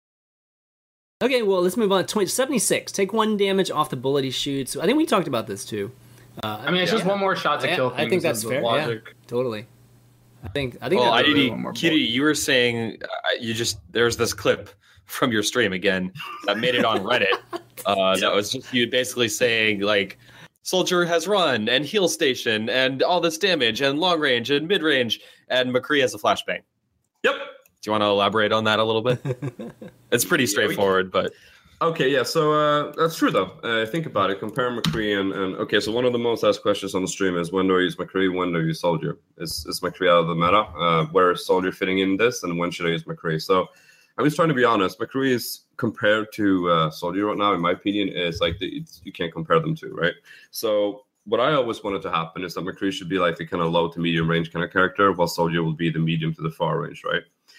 Okay, well, let's move on. twenty, seventy-six. Take one damage off the bullet he shoots. I think we talked about this too. Uh,
I mean, it's
yeah.
just one more shot to
Yeah,
kill things.
I think that's
is the
fair.
Logic.
Yeah, totally. I think. I think.
Well,
that's
I
really
did.
one more
Kitty, you were saying uh, you just there's this clip from your stream again that made it on Reddit. Uh, that was just you basically saying like, Soldier has run and heal station and all this damage and long range and mid range and McCree has a flashbang.
Yep.
Do you want to elaborate on that a little bit? It's pretty straightforward, but
Okay, yeah, so uh, that's true though. Uh, think about it. Compare McCree and, and okay, so one of the most asked questions on the stream is when do I use McCree, when do I use Soldier? Is is McCree out of the meta? Uh, where is Soldier fitting in this, and when should I use McCree? So I'm just trying to be honest. McCree is compared to uh, Soldier right now, in my opinion, is like the, it's, you can't compare them to, right? So what I always wanted to happen is that McCree should be like the kind of low to medium range kind of character, while Soldier will be the medium to the far range, right?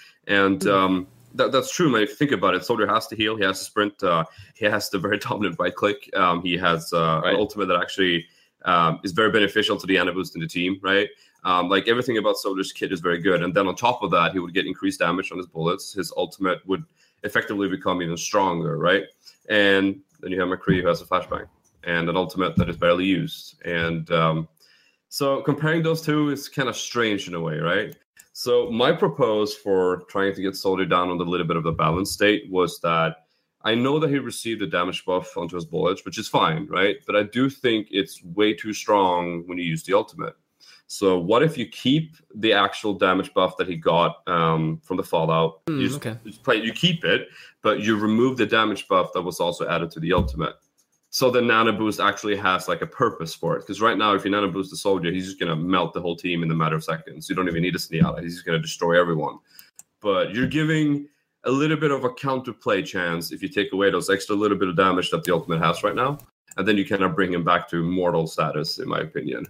And um, that, that's true, man. If you think about it, Soldier has to heal, he has to sprint, uh, he has the very dominant right click. Um, he has uh,
Right.
an ultimate that actually um, is very beneficial to the Ana boost in the team, right? Um, like everything about Soldier's kit is very good. And then on top of that, he would get increased damage on his bullets. His ultimate would effectively become even stronger, right? And then you have McCree who has a flashbang and an ultimate that is barely used. And um, so comparing those two is kind of strange in a way, right? So my propose for trying to get Soldier down on the little bit of the balance state was that I know that he received a damage buff onto his bullets, which is fine, right? But I do think it's way too strong when you use the ultimate. So what if you keep the actual damage buff that he got um, from the Fallout?
Mm,
you, just,
okay.
you, just play, you keep it, but you remove the damage buff that was also added to the ultimate. So the Nano Boost actually has like a purpose for it. Because right now, if you Nano Boost the Soldier, he's just going to melt the whole team in a matter of seconds. You don't even need a Sneala. He's just going to destroy everyone. But you're giving a little bit of a counterplay chance if you take away those extra little bit of damage that the ultimate has right now. And then you kind of bring him back to mortal status, in my opinion.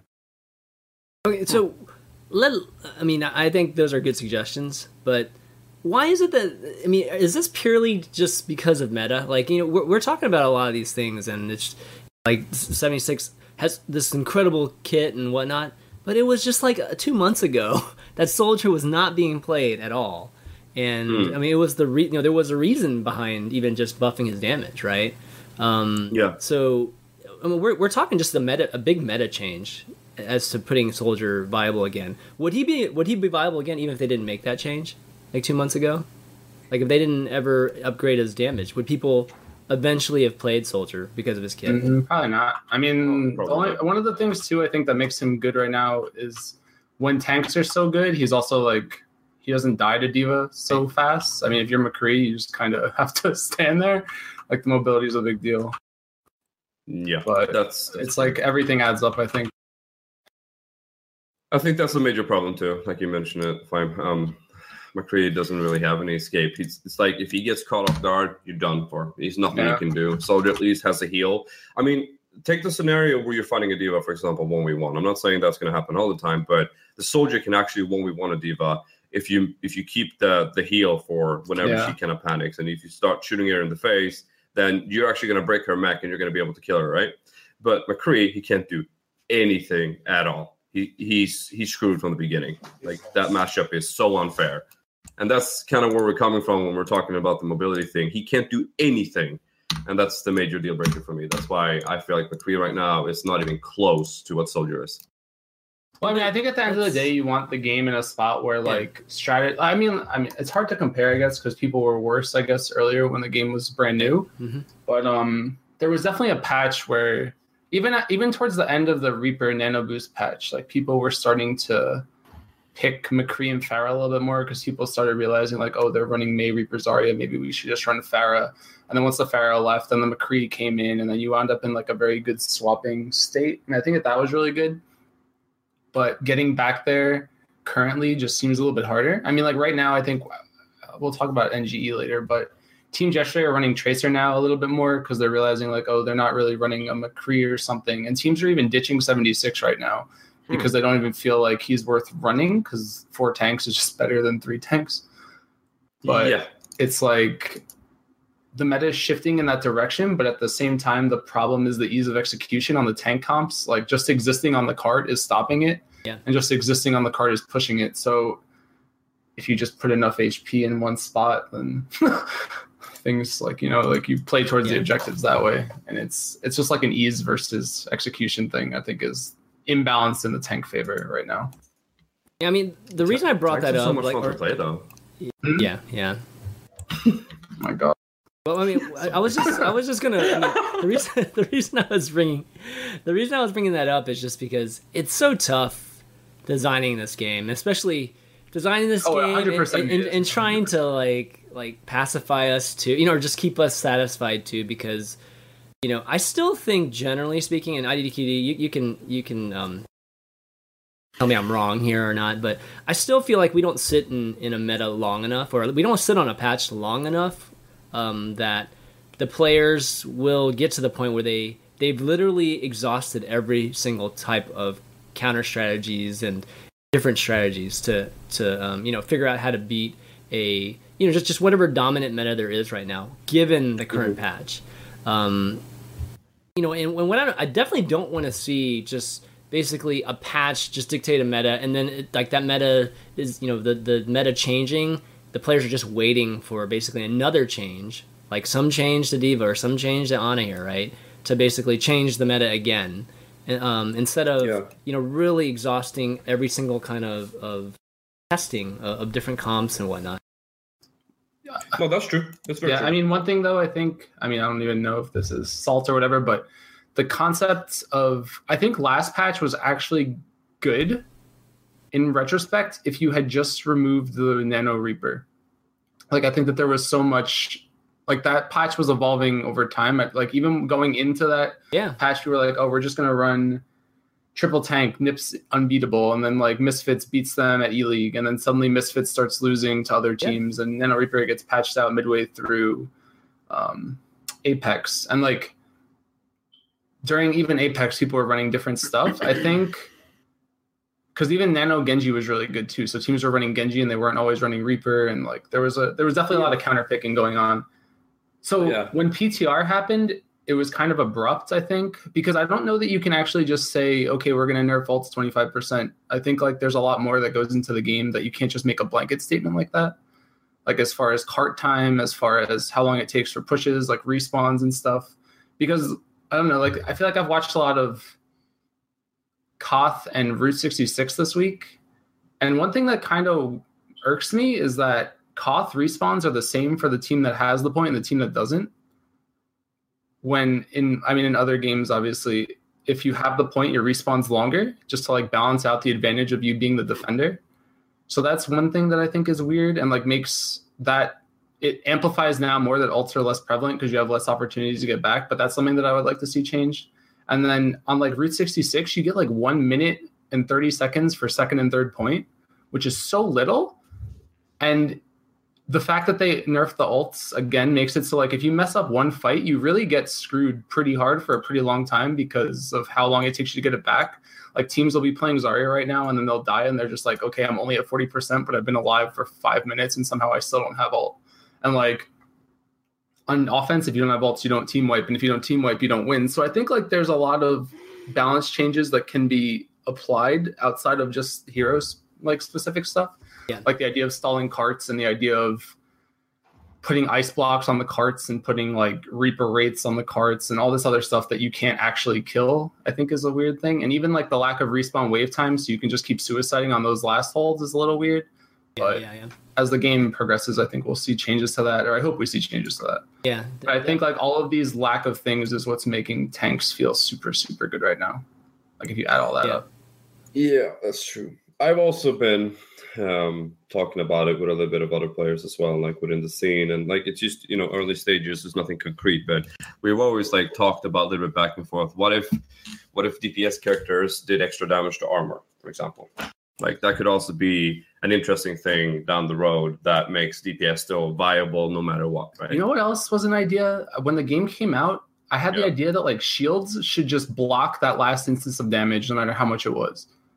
Okay, so let I mean, I think those are good suggestions, but why is it that I mean, is this purely just because of meta? Like, you know, we're, we're talking about a lot of these things, and it's like seventy-six has this incredible kit and whatnot, but it was just like uh, two months ago that Soldier was not being played at all, and
Hmm.
I mean, it was the re- you know there was a reason behind even just buffing his damage, right? Um,
Yeah.
So I mean, we're we're talking just a meta, a big meta change as to putting Soldier viable again. Would he be would he be viable again even if they didn't make that change like two months ago? Like if they didn't ever upgrade his damage, would people eventually have played Soldier because of his kit?
Mhm, probably not. I mean,
Probably
the only,
not.
one of the things too I think that makes him good right now is when tanks are so good, he's also like he doesn't die to D.Va so fast. I mean, if you're McCree, you just kind of have to stand there. Like the mobility is a big deal,
Yeah,
but
that's, that's
it's like everything adds up. I think.
I think that's a major problem too. Like you mentioned it, fine. Um, McCree doesn't really have any escape. He's, it's like if he gets caught off guard, you're done for. There's nothing
Yeah.
you can do. Soldier at least has a heal. I mean, take the scenario where you're fighting a D.Va, for example, one v one. I'm not saying that's going to happen all the time, but the Soldier can actually one v one a D.Va if you if you keep the the heal for whenever
Yeah.
she kind of panics, and if you start shooting her in the face, then you're actually going to break her mech and you're going to be able to kill her, right? But McCree, he can't do anything at all. He he's he's screwed from the beginning. Like that matchup is so unfair. And that's kind of where we're coming from when we're talking about the mobility thing. He can't do anything. And that's the major deal breaker for me. That's why I feel like McCree right now is not even close to what Soldier is.
Well, I mean, I think at the end of the day, you want the game in a spot where like strategy. I mean, I mean, it's hard to compare, I guess, because people were worse, I guess, earlier when the game was brand new.
Mm-hmm.
But um, there was definitely a patch where even at, even towards the end of the Reaper Nano Boost patch, like people were starting to pick McCree and Pharah a little bit more because people started realizing like, oh, they're running May Reaper Zarya. Maybe we should just run Pharah. And then once the Pharah left, then the McCree came in, and then you wound up in like a very good swapping state. And I think that that was really good. But getting back there currently just seems a little bit harder. I mean, like right now, I think we'll talk about N G E later, but Team Gesture are running Tracer now a little bit more because they're realizing like, oh, they're not really running a McCree or something. And teams are even ditching seventy-six right now because they don't even feel like he's worth running because four tanks is just better than three tanks. But
yeah.
it's like the meta is shifting in that direction, but at the same time, the problem is the ease of execution on the tank comps. Like just existing on the card is stopping it,
Yeah.
and just existing on the card is pushing it. So if you just put enough H P in one spot, then things like, you know, like you play towards
Yeah.
the objectives that way, and it's it's just like an ease versus execution thing. I think is imbalanced in the tank favor right now.
I mean, the reason I brought
Tanks
that
are so
up,
much
like,
fun
or-
to play though.
yeah, yeah.
Oh my God.
Well, I mean, I, I was just, I was just gonna. I mean, the reason, the reason I was bringing, the reason I was bringing that up is just because it's so tough designing this game, especially designing this
Oh,
game and,
one hundred percent
and, and,
it is.
and trying to like, like pacify us too, you know, or just keep us satisfied too, because, you know, I still think, generally speaking, in I D D Q D, you, you can, you can. Um, Tell me I'm wrong here or not, but I still feel like we don't sit in, in a meta long enough, or we don't sit on a patch long enough, um, that the players will get to the point where they, they've literally exhausted every single type of counter strategies and different strategies to, to um, you know, figure out how to beat a, you know, just, just whatever dominant meta there is right now, given the current patch. Um, you know, and when I, I definitely don't want to see just basically a patch just dictate a meta, and then it, like that meta is, you know, the, the meta changing, the players are just waiting for basically another change, like some change to D.Va or some change to Ana here, right, to basically change the meta again, and, um, instead of,
Yeah.
you know, really exhausting every single kind of, of testing of, of different comps and whatnot.
No, that's true. That's very
Yeah,
true.
I mean, one thing though, I think, I mean, I don't even know if this is salt or whatever, but the concept of, I think last patch was actually good in retrospect if you had just removed the Nano Reaper. Like, I think that there was so much, like that patch was evolving over time. Like even going into that
Yeah.
patch, we were like, oh, we're just going to run triple tank, Nips unbeatable, and then like Misfits beats them at E-League, and then suddenly Misfits starts losing to other
Yeah.
teams, and Nano Reaper gets patched out midway through um, Apex. And like, during even Apex, people were running different stuff. I think because even Nano Genji was really good too. So teams were running Genji and they weren't always running Reaper, and like there was a there was definitely a lot of counter picking going on. So
Yeah.
when P T R happened, it was kind of abrupt, I think, because I don't know that you can actually just say, okay, we're going to nerf ults twenty-five percent. I think like there's a lot more that goes into the game that you can't just make a blanket statement like that. Like as far as cart time, as far as how long it takes for pushes, like respawns and stuff. Because I don't know, like I feel like I've watched a lot of Koth and Route sixty-six this week. And one thing that kind of irks me is that Koth respawns are the same for the team that has the point and the team that doesn't. When in, I mean, in other games, obviously, if you have the point, your respawn's longer, just to like balance out the advantage of you being the defender. So that's one thing that I think is weird and like makes that, it amplifies now more that ults are less prevalent because you have less opportunities to get back. But that's something that I would like to see change. And then on like Route sixty-six, you get like one minute and thirty seconds for second and third point, which is so little. And the fact that they nerfed the ults again makes it so like if you mess up one fight, you really get screwed pretty hard for a pretty long time because of how long it takes you to get it back. Like teams will be playing Zarya right now and then they'll die and they're just like, okay, I'm only at forty percent, but I've been alive for five minutes and somehow I still don't have ult. And like on offense, if you don't have ults, you don't team wipe. And if you don't team wipe, you don't win. So I think like there's a lot of balance changes that can be applied outside of just heroes like specific stuff.
Yeah.
Like the idea of stalling carts and the idea of putting ice blocks on the carts and putting like Reaper rates on the carts and all this other stuff that you can't actually kill, I think is a weird thing. And even like the lack of respawn wave time, so you can just keep suiciding on those last holds is a little weird. But
yeah, yeah.
as the game progresses, I think we'll see changes to that, or I hope we see changes to that.
Yeah.
But I think like all of these lack of things is what's making tanks feel super, super good right now. Like if you add all that
Yeah.
up.
Yeah, that's true. I've also been um, talking about it with a little bit of other players as well, like within the scene. And like it's just, you know, early stages, there's nothing concrete, but we've always like talked about a little bit back and forth. What if what if D P S characters did extra damage to armor, for example? Like that could also be an interesting thing down the road that makes D P S still viable no matter what, right?
You know what else was an idea? When the game came out, I had
Yeah.
the idea that like shields should just block that last instance of damage no matter how much it was.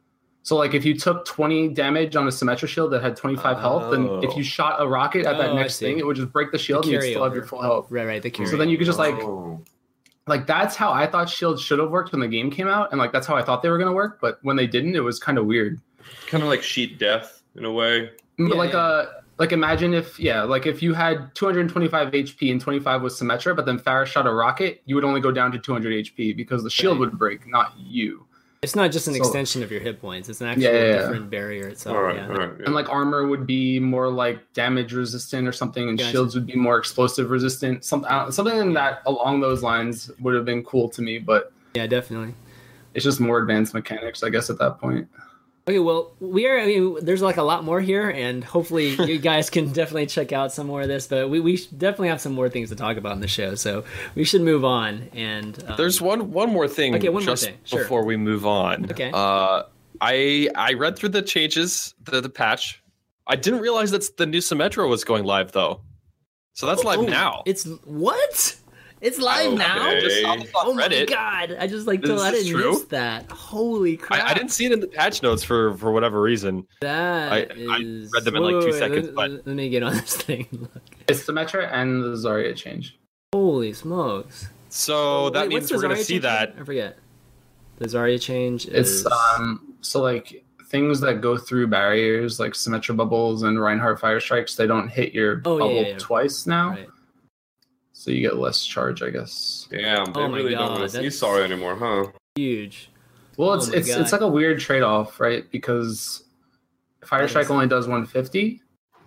So like if you took twenty damage on a Symmetra shield that had twenty-five health, then if you shot a rocket at that
Oh, I
next
see.
thing, it would just break the shield
The
and you'd still have your
carryover.
full health.
Right, right. The
So then you could just like
Oh.
like that's how I thought shields should have worked when the game came out, and like that's how I thought they were gonna work. But when they didn't, it was kind of weird.
Kind of like sheet death in a way.
But
Yeah,
like
yeah.
uh like imagine if yeah like if you had two hundred twenty-five H P and twenty-five was Symmetra, but then Faris shot a rocket, you would only go down to two hundred H P because the shield
Right.
would break, not you.
It's not just an
So-
extension of your hit points. It's an actual
Yeah, yeah, yeah.
different barrier itself.
all right,
yeah.
all right. yeah.
And like armor would be more like damage resistant or something, and
Gotcha.
shields would be more explosive resistant. Something something that along those lines would have been cool to me, but
Yeah, definitely.
it's just more advanced mechanics, I guess, at that point.
Okay, well, we are. I mean, there's like a lot more here, and hopefully, you guys can definitely check out some more of this. But we, we definitely have some more things to talk about in the show, so we should move on. And um,
There's one one more thing
Okay, one more
just
thing, sure.
before we move on.
Okay.
Uh, I I read through the changes, the the patch. I didn't realize that the new Symmetra was going live though. So that's live
Oh,
now.
It's what? It's live now.
Okay.
Just saw this on
Oh my
Reddit.
god! I just like
This
told, I
is
didn't
true?
miss that. Holy crap!
I, I didn't see it in the patch notes for for whatever reason.
That
I- I
is-
read them in, like,
Wait,
two
wait, wait,
seconds,
Let,
but-
let me get on this thing. Look.
It's Symmetra and the Zarya change.
Holy smokes!
So that
Wait,
means
what's the
we're gonna
Zarya
see
change
that.
again? I forget. The Zarya change is.
It's um so like things that go through barriers like Symmetra bubbles and Reinhardt fire strikes, they don't hit your
Oh, yeah,
bubble
yeah, yeah.
twice now.
Right.
So you get less charge, I guess.
Damn, they
Oh my
really
God,
don't want to see
that's-
sorry anymore, huh?
Huge.
Well,
Oh
it's
my
it's
God.
it's like a weird trade off, right? Because fire
That
strike
is-
only does one fifty,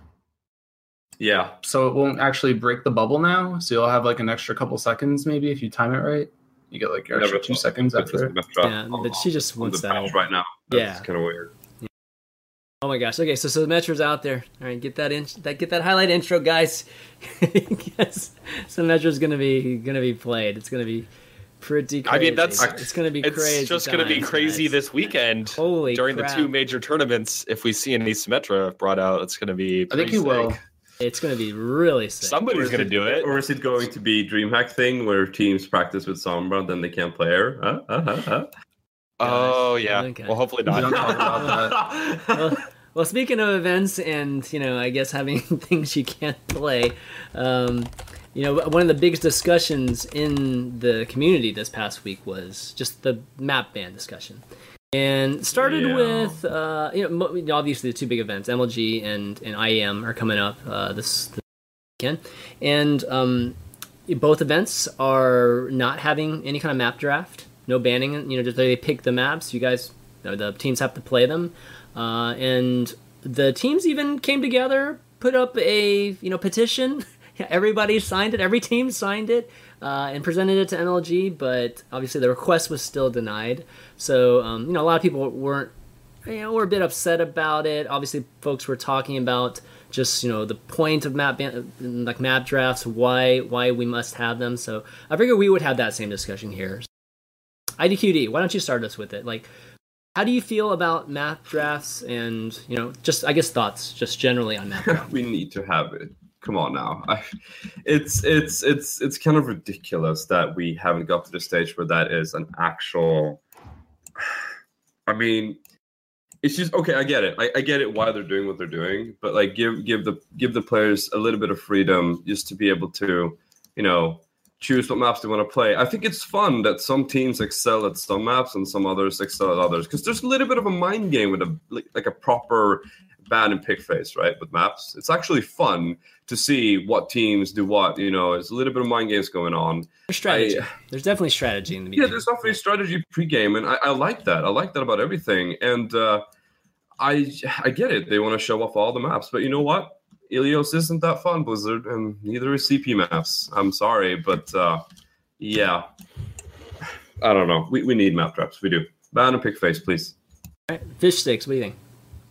Yeah.
so it won't actually break the bubble now. So you'll have like an extra couple seconds maybe if you time it right. You get like your
Never
extra two
thought
seconds
It's
after.
Symmetra
Yeah,
on-
but she just
on
wants
the
that.
patch right now. That's
Yeah.
kind of weird.
Oh my gosh. Okay, so so Symmetra's out there. All right, get that in, that get that highlight intro, guys. Yes, Symmetra's gonna be gonna be played. It's gonna be pretty crazy.
I mean, that's-
it's gonna be
It's
crazy.
just gonna be
times,
crazy
guys.
this weekend.
Holy
during
crap.
the two major tournaments. If we see any Symmetra brought out, it's gonna be.
I think
pretty
you will.
sick.
It's gonna be really sick.
Somebody's gonna do it.
Or is it going to be DreamHack thing where teams practice with Sombra, then they can't play her? Huh? Huh? Huh? Huh?
Oh yeah.
Okay.
Well, hopefully
We
not.
don't talk about that.
well, well, speaking of events and, you know, I guess having things you can't play, um, you know, one of the biggest discussions in the community this past week was just the map ban discussion. And it started
Yeah.
with, uh, you know, mo- obviously the two big events, M L G and, and I E M are coming up uh, this, this weekend. And um, both events are not having any kind of map draft, no banning, you know, just they pick the maps. You guys, you know, the teams have to play them. Uh, and the teams even came together, put up a you know petition. Everybody signed it. Every team signed it uh, and presented it to N L G. But obviously, the request was still denied. So um, you know, a lot of people weren't you know were a bit upset about it. Obviously, folks were talking about just you know the point of map ban- like map drafts, why why we must have them. So I figured we would have that same discussion here. I D Q D, why don't you start us with it? Like, how do you feel about map drafts and, you know, just, I guess, thoughts just generally on map drafts?
We need to have it. Come on now. I, it's it's it's it's kind of ridiculous that we haven't got to the stage where that is an actual. I mean, it's just okay. I get it. I, I get it why they're doing what they're doing, but like give give the give the players a little bit of freedom just to be able to, you know, choose what maps they want to play. I think it's fun that some teams excel at some maps and some others excel at others because there's a little bit of a mind game with a like a proper ban and pick phase, right? With maps, it's actually fun to see what teams do what. You know, there's a little bit of mind games going on.
There's strategy.
I-
There's definitely strategy in the
Yeah,
beginning.
there's definitely strategy pregame, and I, I like that. I like that about everything. And uh, I I get it. They want to show off all the maps, but you know what? Ilios isn't that fun, Blizzard, and neither is C P maps. I'm sorry, but uh, yeah, I don't know. We we need map traps. We do. Ban and pick face, please.
All right. Fish sticks, what do you think?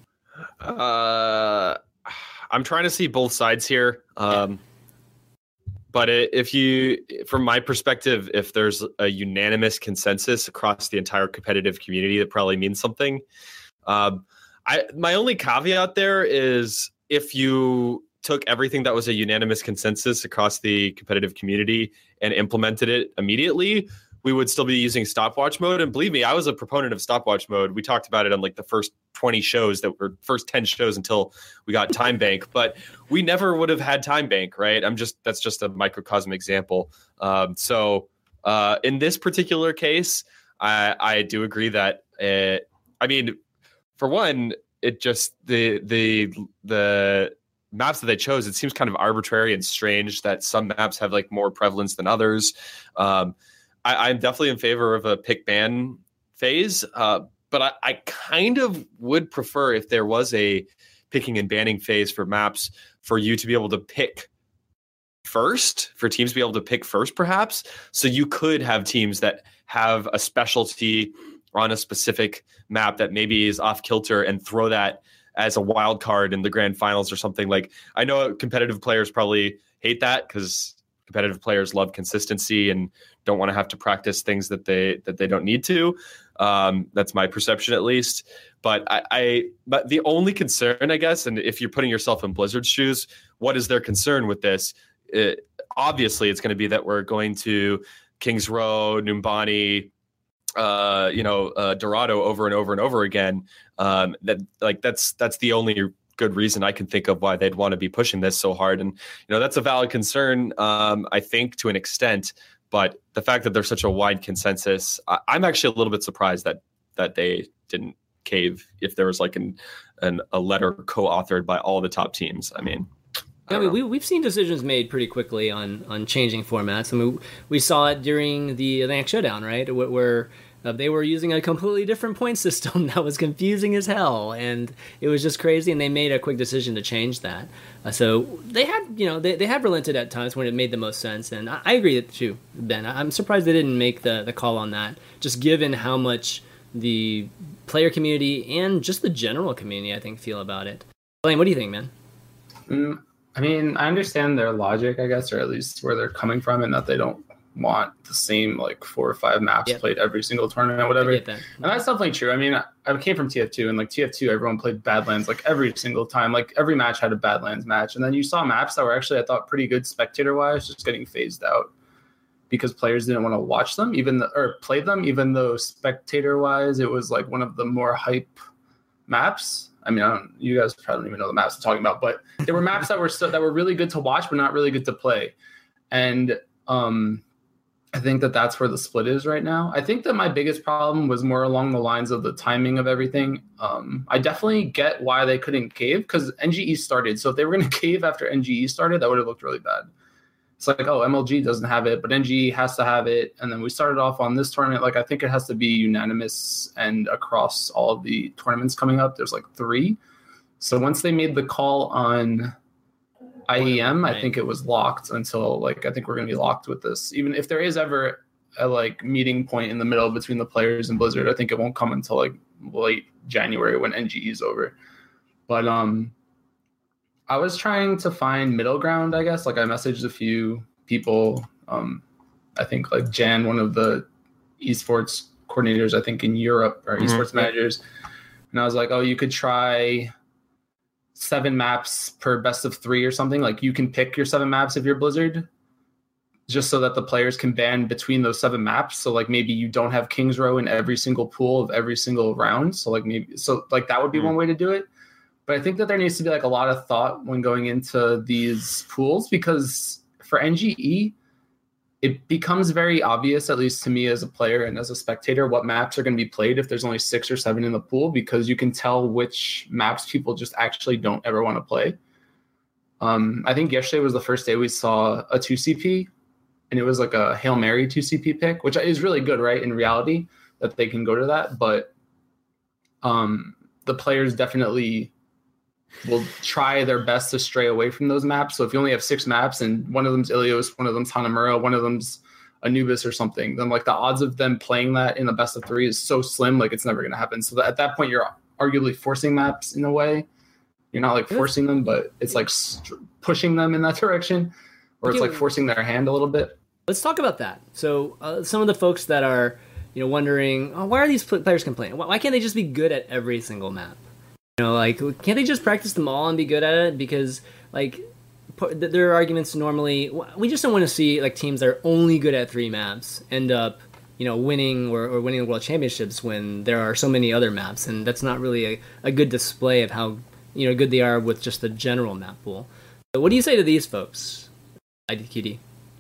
Uh, I'm trying to see both sides here. Um, but it, if you, from my perspective, if there's a unanimous consensus across the entire competitive community, that probably means something. Um, I my only caveat there is if you took everything that was a unanimous consensus across the competitive community and implemented it immediately, we would still be using stopwatch mode. And believe me, I was a proponent of stopwatch mode. We talked about it on like the first twenty shows that were first ten shows until we got time bank, but we never would have had time bank, right? I'm just, that's just a microcosm example. Um, so uh, in this particular case, I, I do agree that, uh, I mean, for one, it just, the, the, the maps that they chose, it seems kind of arbitrary and strange that some maps have like more prevalence than others. Um, I, I'm definitely in favor of a pick ban phase, uh, but I, I kind of would prefer if there was a picking and banning phase for maps for you to be able to pick first, for teams to be able to pick first, perhaps. So you could have teams that have a specialty on a specific map that maybe is off kilter and throw that as a wild card in the grand finals or something. Like, I know competitive players probably hate that because competitive players love consistency and don't want to have to practice things that they that they don't need to. Um, that's my perception, at least. But I, I, but the only concern, I guess, and if you're putting yourself in Blizzard's shoes, what is their concern with this? It, obviously, it's going to be that we're going to Kings Row, Numbani, uh, you know, uh, Dorado over and over and over again. Um, that like that's that's the only good reason I can think of why they'd want to be pushing this so hard. And, you know, that's a valid concern, um, I think, to an extent. But the fact that there's such a wide consensus, I, I'm actually a little bit surprised that that they didn't cave if there was like an, an a letter co-authored by all the top teams. I mean,
I, I mean, we, we've seen decisions made pretty quickly on, on changing formats. I mean, we saw it during the Atlantic Showdown, right, where, where uh, they were using a completely different point system that was confusing as hell, and it was just crazy, and they made a quick decision to change that. Uh, so they had, you know, they, they have relented at times when it made the most sense, and I, I agree with you, Ben. I'm surprised they didn't make the, the call on that, just given how much the player community and just the general community, I think, feel about it. Blaine, what do you think, man?
Mm, I mean, I understand their logic, I guess, or at least where they're coming from, and that they don't want the same like four or five maps yep. played every single tournament, whatever. That. And that's definitely true. I mean, I, I came from T F two, and like T F two, everyone played Badlands like every single time. Like every match had a Badlands match, and then you saw maps that were actually, I thought, pretty good spectator-wise, just getting phased out because players didn't want to watch them, even the, or play them, even though spectator-wise it was like one of the more hype maps. I mean, I don't, you guys probably don't even know the maps I'm talking about, but there were maps that were so, that were really good to watch, but not really good to play. And um, I think that that's where the split is right now. I think that my biggest problem was more along the lines of the timing of everything. Um, I definitely get why they couldn't cave because N G E started. So if they were going to cave after N G E started, that would have looked really bad. It's like, oh, M L G doesn't have it, but N G E has to have it. And then we started off on this tournament. Like, I think it has to be unanimous and across all of the tournaments coming up. There's like three. So once they made the call on I E M, I think it was locked until like, I think we're going to be locked with this. Even if there is ever a like meeting point in the middle between the players and Blizzard, I think it won't come until like late January when N G E is over. But, um, I was trying to find middle ground, I guess. Like I messaged a few people. Um, I think like Jan, one of the esports coordinators, I think in Europe, or mm-hmm. esports managers. And I was like, oh, you could try seven maps per best of three or something. Like you can pick your seven maps if you're Blizzard, just so that the players can ban between those seven maps. So like maybe you don't have Kings Row in every single pool of every single round. So like maybe, so like that would be mm-hmm. one way to do it. But I think that there needs to be like a lot of thought when going into these pools, because for N G E, it becomes very obvious, at least to me as a player and as a spectator, what maps are going to be played if there's only six or seven in the pool, because you can tell which maps people just actually don't ever want to play. Um, I think yesterday was the first day we saw a two C P, and it was like a Hail Mary two C P pick, which is really good, right, in reality, that they can go to that. But um, the players definitely will try their best to stray away from those maps. So if you only have six maps and one of them's Ilios, one of them's Hanamura, one of them's Anubis or something, then like the odds of them playing that in a best of three is so slim, like it's never going to happen. So that at that point, you're arguably forcing maps in a way. You're not like forcing them, but it's like st- pushing them in that direction, or it's like forcing their hand a little bit.
Let's talk about that. So uh, some of the folks that are, you know, wondering, oh, why are these players complaining? Why can't they just be good at every single map? You know, like, can't they just practice them all and be good at it? Because, like, there are arguments normally, we just don't want to see, like, teams that are only good at three maps end up, you know, winning or, or winning the world championships when there are so many other maps, and that's not really a, a good display of how, you know, good they are with just the general map pool. So what do you say to these folks, I D Q D?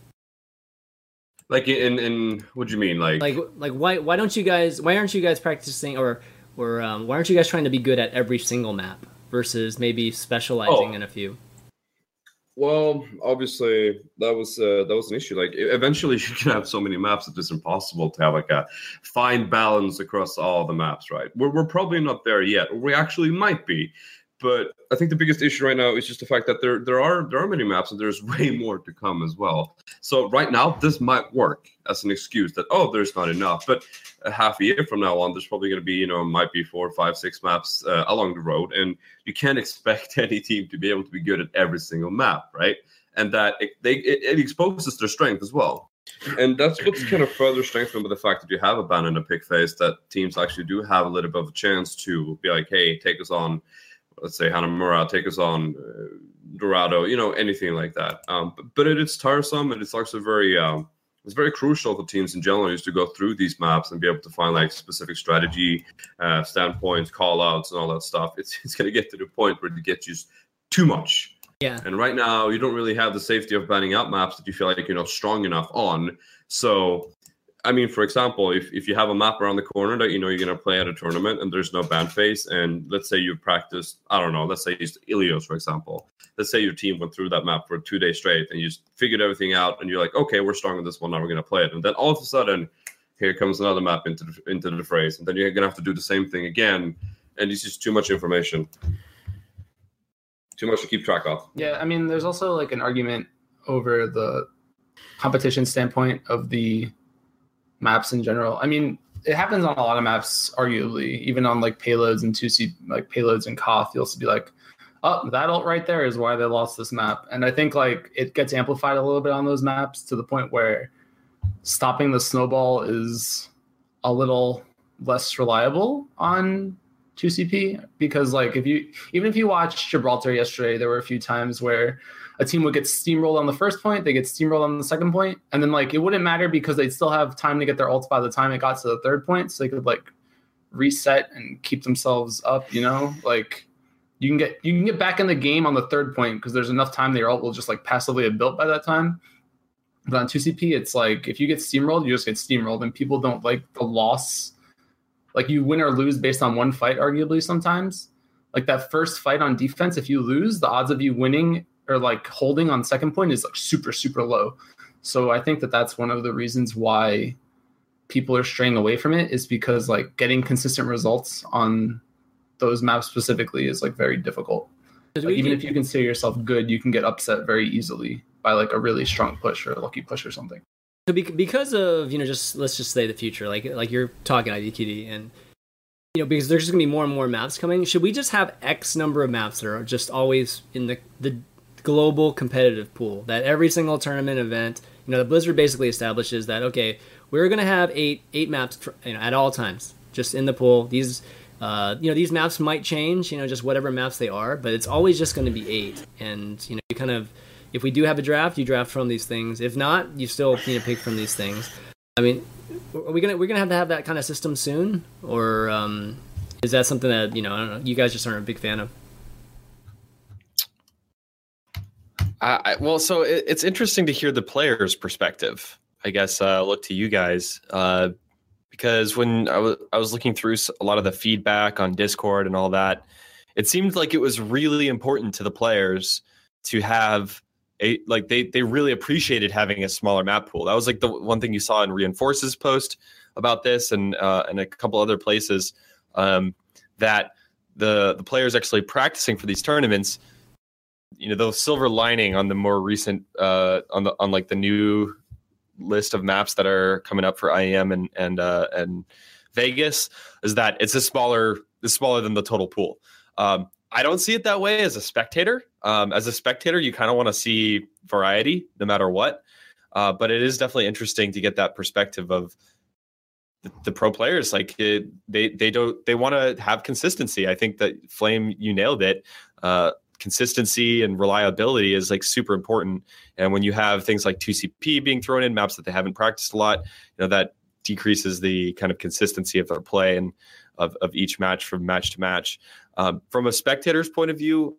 Like in in what do you mean? Like
like like why why don't you guys why aren't you guys practicing or or um, why aren't you guys trying to be good at every single map versus maybe specializing
Oh.
in a few?
Well, obviously that was uh, that was an issue. Like e- eventually, you can have so many maps that it's impossible to have like a fine balance across all the maps, right? We're we're probably not there yet. Or we actually might be, but I think the biggest issue right now is just the fact that there there are there are many maps and there's way more to come as well. So right now, this might work as an excuse that oh, there's not enough, but a half a year from now on, there's probably going to be you know might be four, five, six maps uh, along the road, and you can't expect any team to be able to be good at every single map, right? And that it, they it, it exposes their strength as well. And that's what's kind of further strengthened by the fact that you have a ban and a pick phase, that teams actually do have a little bit of a chance to be like, hey, take us on, let's say Hanamura, take us on uh, Dorado, you know, anything like that. Um, but, but it is tiresome, and it's also very um, it's very crucial for teams in general is to go through these maps and be able to find like specific strategy, uh, standpoints, call outs, and all that stuff. It's it's going to get to the point where it gets just too much.
Yeah.
And right now, you don't really have the safety of banning out maps that you feel like you're not strong enough on. So, I mean, for example, if, if you have a map around the corner that you know you're going to play at a tournament and there's no ban phase, and let's say you practice, I don't know, let's say it's Ilios, for example. Let's say your team went through that map for two days straight and you just figured everything out and you're like, okay, we're strong on this one, now we're going to play it. And then all of a sudden, here comes another map into the, into the phrase. And then you're going to have to do the same thing again. And it's just too much information. Too much to keep track of.
Yeah, I mean, there's also like an argument over the competition standpoint of the maps in general. I mean, it happens on a lot of maps, arguably, even on like payloads and two C, like payloads and Koth, you'll be like, oh, that ult right there is why they lost this map. And I think like it gets amplified a little bit on those maps to the point where stopping the snowball is a little less reliable on two C P, because like if you even if you watched Gibraltar yesterday, there were a few times where a team would get steamrolled on the first point, they get steamrolled on the second point, and then like it wouldn't matter because they'd still have time to get their ults by the time it got to the third point, so they could like reset and keep themselves up, you know? Like you can get you can get back in the game on the third point because there's enough time that your ult will just like passively have built by that time. But on two C P, it's like if you get steamrolled, you just get steamrolled, and people don't like the loss. Like you win or lose based on one fight, arguably sometimes. Like that first fight on defense, if you lose, the odds of you winning or like holding on second point is like super, super low. So I think that that's one of the reasons why people are straying away from it, is because like getting consistent results on those maps specifically is like very difficult. Like, even if you consider yourself good, you can get upset very easily by like a really strong push or a lucky push or something.
So because of, you know, just let's just say the future, like like you're talking I D Q D, and you know, because there's just gonna be more and more maps coming, should we just have X number of maps that are just always in the the global competitive pool, that every single tournament event, you know, the Blizzard basically establishes that, okay, we're gonna have eight eight maps, you know, at all times, just in the pool. These uh, you know, these maps might change, you know, just whatever maps they are, but it's always just going to be eight. And you know, you kind of, if we do have a draft, you draft from these things. If not, you still need to pick from these things. I mean, are we gonna we're gonna have to have that kind of system soon, or um, is that something that, you know, I don't know, you guys just aren't a big fan of?
I, well, so it, it's interesting to hear the player's perspective. I guess uh, look to you guys uh, because when I was I was looking through a lot of the feedback on Discord and all that, it seemed like it was really important to the players to have a like they they really appreciated having a smaller map pool. That was like the one thing you saw in Reinforce's post about this, and uh, and a couple other places, um, that the the players actually practicing for these tournaments. You know, the silver lining on the more recent, uh, on the on like the new list of maps that are coming up for I E M and and uh, and Vegas is that it's a smaller, it's smaller than the total pool. Um, I don't see it that way as a spectator. Um, as a spectator, you kind of want to see variety, no matter what. Uh, but it is definitely interesting to get that perspective of the, the pro players. Like it, they they don't they want to have consistency. I think that Flame, you nailed it. Uh, Consistency and reliability is like super important. And when you have things like two C P being thrown in, maps that they haven't practiced a lot, you know, that decreases the kind of consistency of their play and of, of each match from match to match. Um, from a spectator's point of view,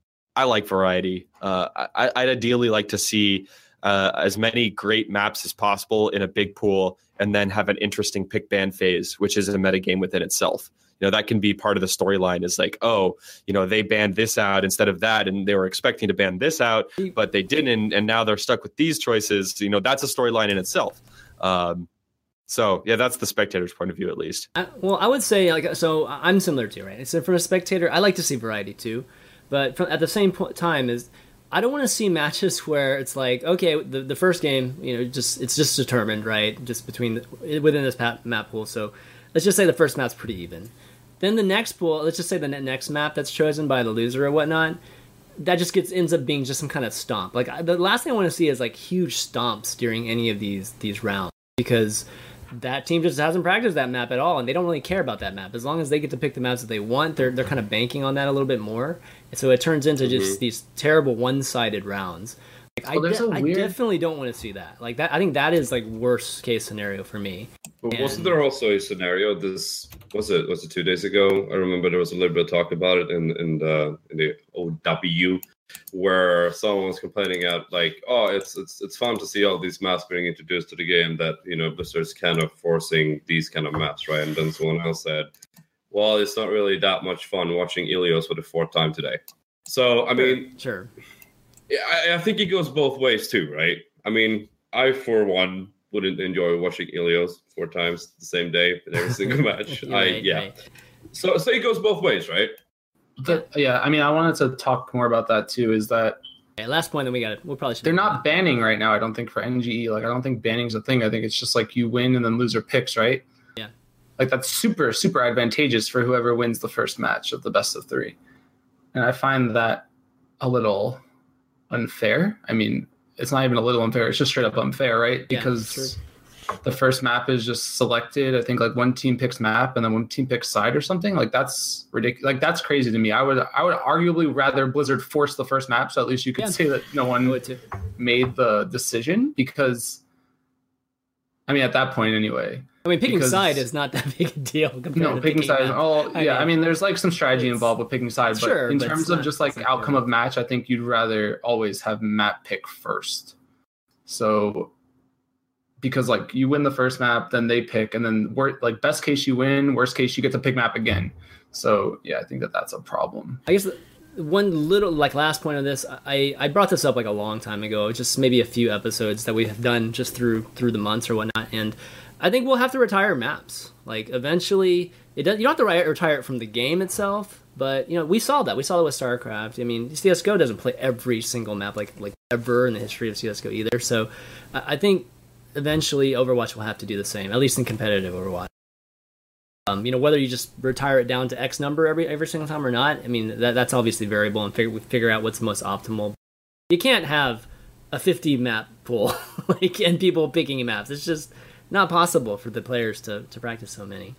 I like variety. Uh, I, I'd ideally like to see uh, as many great maps as possible in a big pool, and then have an interesting pick ban phase, which is a metagame within itself. You know, that can be part of the storyline is like, oh, you know, they banned this out instead of that, and they were expecting to ban this out, but they didn't, and now they're stuck with these choices. You know, that's a storyline in itself. Um, so, yeah, that's the spectator's point of view, at least.
I, well, I would say, like, so I'm similar to you, right? So from a spectator, I like to see variety too, but from, at the same point, time is I don't want to see matches where it's like, okay, the, the first game, you know, just it's just determined, right, just between the, within this map, map pool. So let's just say the first map's pretty even. Then the next pool, let's just say the next map that's chosen by the loser or whatnot, that just gets ends up being just some kind of stomp. Like the last thing I want to see is like huge stomps during any of these these rounds, because that team just hasn't practiced that map at all, and they don't really care about that map. As long as they get to pick the maps that they want, they're they're kind of banking on that a little bit more. And so it turns into just mm-hmm. these terrible one-sided rounds. Like, well, I, de- I weird... definitely don't want to see that. Like that, I think that is like worst case scenario for me.
But
and...
wasn't there also a scenario? This was it. Was it two days ago? I remember there was a little bit of talk about it in in the in the O W, where someone was complaining at like, oh, it's it's it's fun to see all these maps being introduced to the game. That you know, Blizzard's kind of forcing these kind of maps, right? And then someone else said, well, it's not really that much fun watching Ilios for the fourth time today. So I mean,
sure.
Yeah, I, I think it goes both ways too, right? I mean, I for one wouldn't enjoy watching Ilios four times the same day in every single match. I right, yeah. Right. So so it goes both ways, right?
But, yeah, I mean, I wanted to talk more about that too. Is that
okay, last point that we got it? We'll probably should
they're not banning right now. I don't think for N G E. Like I don't think banning's a thing. I think it's just like you win and then loser picks, right?
Yeah.
Like that's super super advantageous for whoever wins the first match of the best of three, and I find that a little unfair. I mean, it's not even a little unfair. It's just straight up unfair, right? Because yeah, the first map is just selected. I think like one team picks map and then one team picks side or something. Like that's ridiculous. Like that's crazy to me. I would I would arguably rather Blizzard force the first map, so at least you could yeah. say that no one made the decision. Because I mean, at that point anyway.
I mean, picking because, side is not that big a deal.
No,
to
picking,
picking
side. Oh, yeah. I mean, I mean, there's like some strategy involved with picking side, but
sure,
in
but
terms of
not,
just like outcome of match, I think you'd rather always have map pick first. So, because like you win the first map, then they pick, and then wor- like best case you win, worst case you get to pick map again. So yeah, I think that that's a problem.
I guess the, one little like last point of this, I I brought this up like a long time ago, just maybe a few episodes that we have done just through through the months or whatnot, and I think we'll have to retire maps. Like eventually, it does. You don't have to re- retire it from the game itself, but you know we saw that. We saw that with StarCraft. I mean, C S G O doesn't play every single map like like ever in the history of C S G O either. So I, I think eventually Overwatch will have to do the same, at least in competitive Overwatch. Um, you know, whether you just retire it down to X number every every single time or not. I mean, that that's obviously variable, and figure we figure out what's the most optimal. You can't have a fifty map pool like and people picking maps. It's just not possible for the players to, to practice so many.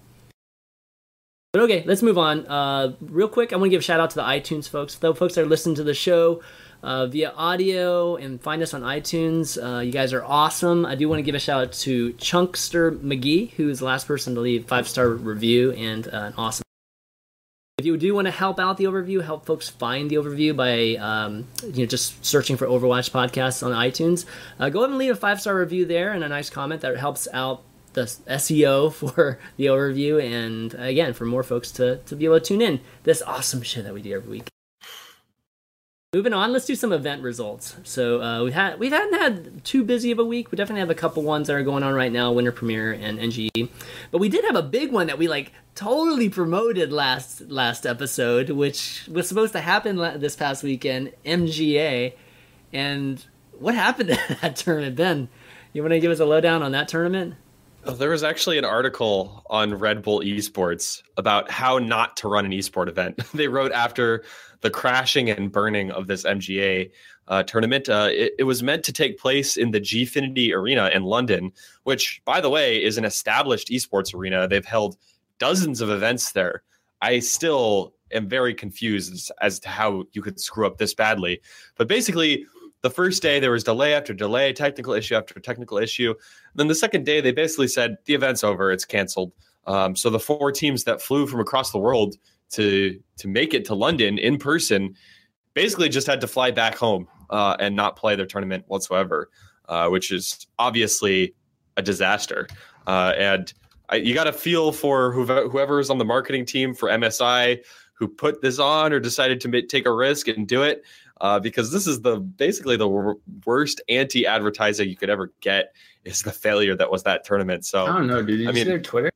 But okay, let's move on. Uh, real quick, I want to give a shout out to the iTunes folks. Though folks that are listening to the show uh, via audio and find us on iTunes, uh, you guys are awesome. I do want to give a shout out to Chunkster McGee, who is the last person to leave five-star review and uh, an awesome. If you do want to help out the overview, help folks find the overview by um, you know just searching for Overwatch podcasts on iTunes, uh, go ahead and leave a five-star review there and a nice comment that helps out the S E O for the overview, and again for more folks to, to be able to tune in this awesome shit that we do every week. Moving on, let's do some event results. So uh, we had we hadn't had too busy of a week. We definitely have a couple ones that are going on right now, Winter Premiere and N G E. But we did have a big one that we like totally promoted last last episode, which was supposed to happen this past weekend, M G A. And what happened to that tournament, Ben? You want to give us a lowdown on that tournament?
Oh, there was actually an article on Red Bull Esports about how not to run an esport event. They wrote after the crashing and burning of this M G A uh, tournament. Uh, it, it was meant to take place in the Gfinity Arena in London, which, by the way, is an established esports arena. They've held dozens of events there. I still am very confused as, as to how you could screw up this badly. But basically, the first day there was delay after delay, technical issue after technical issue. Then the second day they basically said the event's over, it's canceled. Um, so the four teams that flew from across the world to to make it to London in person basically just had to fly back home uh, and not play their tournament whatsoever, uh, which is obviously a disaster. Uh, and I, you got to feel for whoever, whoever is on the marketing team for M S I who put this on or decided to make, take a risk and do it. Uh, because this is the basically the w- worst anti-advertising you could ever get is the failure that was that tournament. So
I don't know, dude. Did you
I mean,
see their Twitter?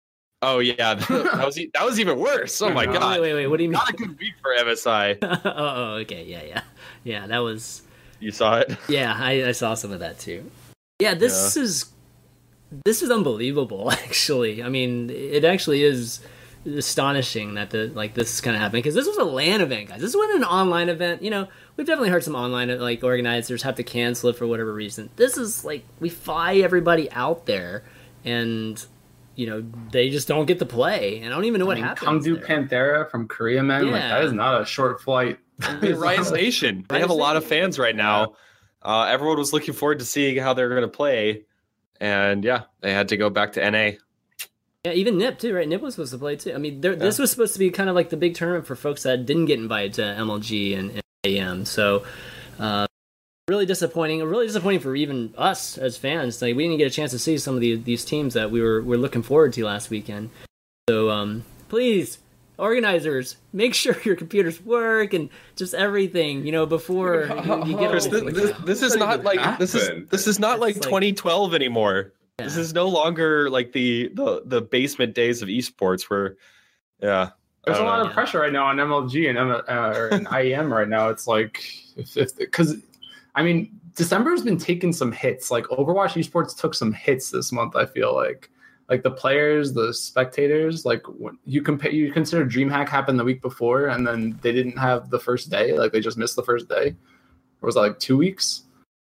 Oh yeah, that was e- that was even worse. Oh my
No.
god!
Wait, wait, wait. What do you mean?
Not a good week for M S I.
oh, oh, okay. Yeah, yeah, yeah. That was.
You saw it?
Yeah, I, I saw some of that too. Yeah, this
Yeah.
is this is unbelievable. Actually, I mean, it actually is astonishing that the like this is kind of happening because this was a LAN event, guys. This wasn't an online event. You know, we've definitely heard some online like organizers have to cancel it for whatever reason. This is like we fly everybody out there, and you know they just don't get to play, and I don't even know what
I mean,
happens.
Kangdu
there.
Panthera from Korea, man. Like
Yeah.
that is not a short flight.
The Rise Nation. They have a lot of fans right now. Uh, everyone was looking forward to seeing how they're going to play, and yeah, they had to go back to N A.
Yeah, even Nip too, right? Nip was supposed to play too. I mean, there, this was supposed to be kind of like the big tournament for folks that didn't get invited to M L G and, and A M. So, uh, really disappointing. Really disappointing for even us as fans. Like we didn't get a chance to see some of the, these teams that we were, were looking forward to last weekend. So, um, please, organizers, make sure your computers work and just everything. You know, before you, you get
Chris,
all
this, this, this is not like this is this is not like
It's like-
twenty twelve anymore.
Yeah.
This is no longer like the, the the basement days of esports where, yeah.
There's
I
a
don't
lot
know.
of pressure right now on M L G and M- uh, or in I E M right now. It's like if if because I mean December's been taking some hits. Like Overwatch esports took some hits this month. I feel like like the players, the spectators. Like when you compare, you consider DreamHack happened the week before, and then they didn't have the first day. Like they just missed the first day. Or was it like two weeks?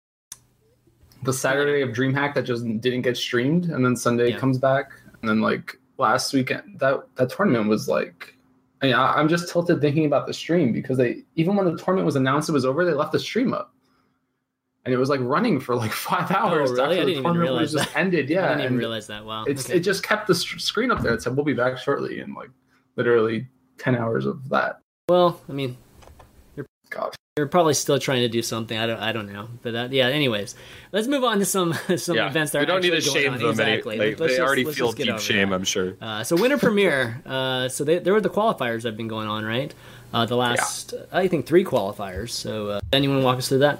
The Saturday of DreamHack that just didn't get streamed, and then Sunday
Yeah.
comes back, and then like last weekend that that tournament was like. I mean, I, I'm just tilted thinking about the stream because they even when the tournament was announced it was over, they left the stream up, and it was like running for like five hours
really? I
after
didn't
the
even
tournament
realize
was just
that.
ended. Yeah,
I didn't even
and
realize that. Wow.
it's
Okay.
it just kept the st- screen up there. It said we'll be back shortly, and like literally ten hours of that.
Well, I mean,
God.
they're probably still trying to do something. I don't. I don't know. But uh, yeah. Anyways, let's move on to some some
Yeah,
events that
we
are
don't need to
actually
shame
going
them.
on.
Any,
Exactly.
they
Let's
they
just-
already
let's
feel
just get
deep
over
shame,
that.
I'm sure.
Uh, so Winter Premiere. Uh, so they, there were the qualifiers that have been going on, right? Uh, the last, I think, three qualifiers. So uh, anyone walk us through that?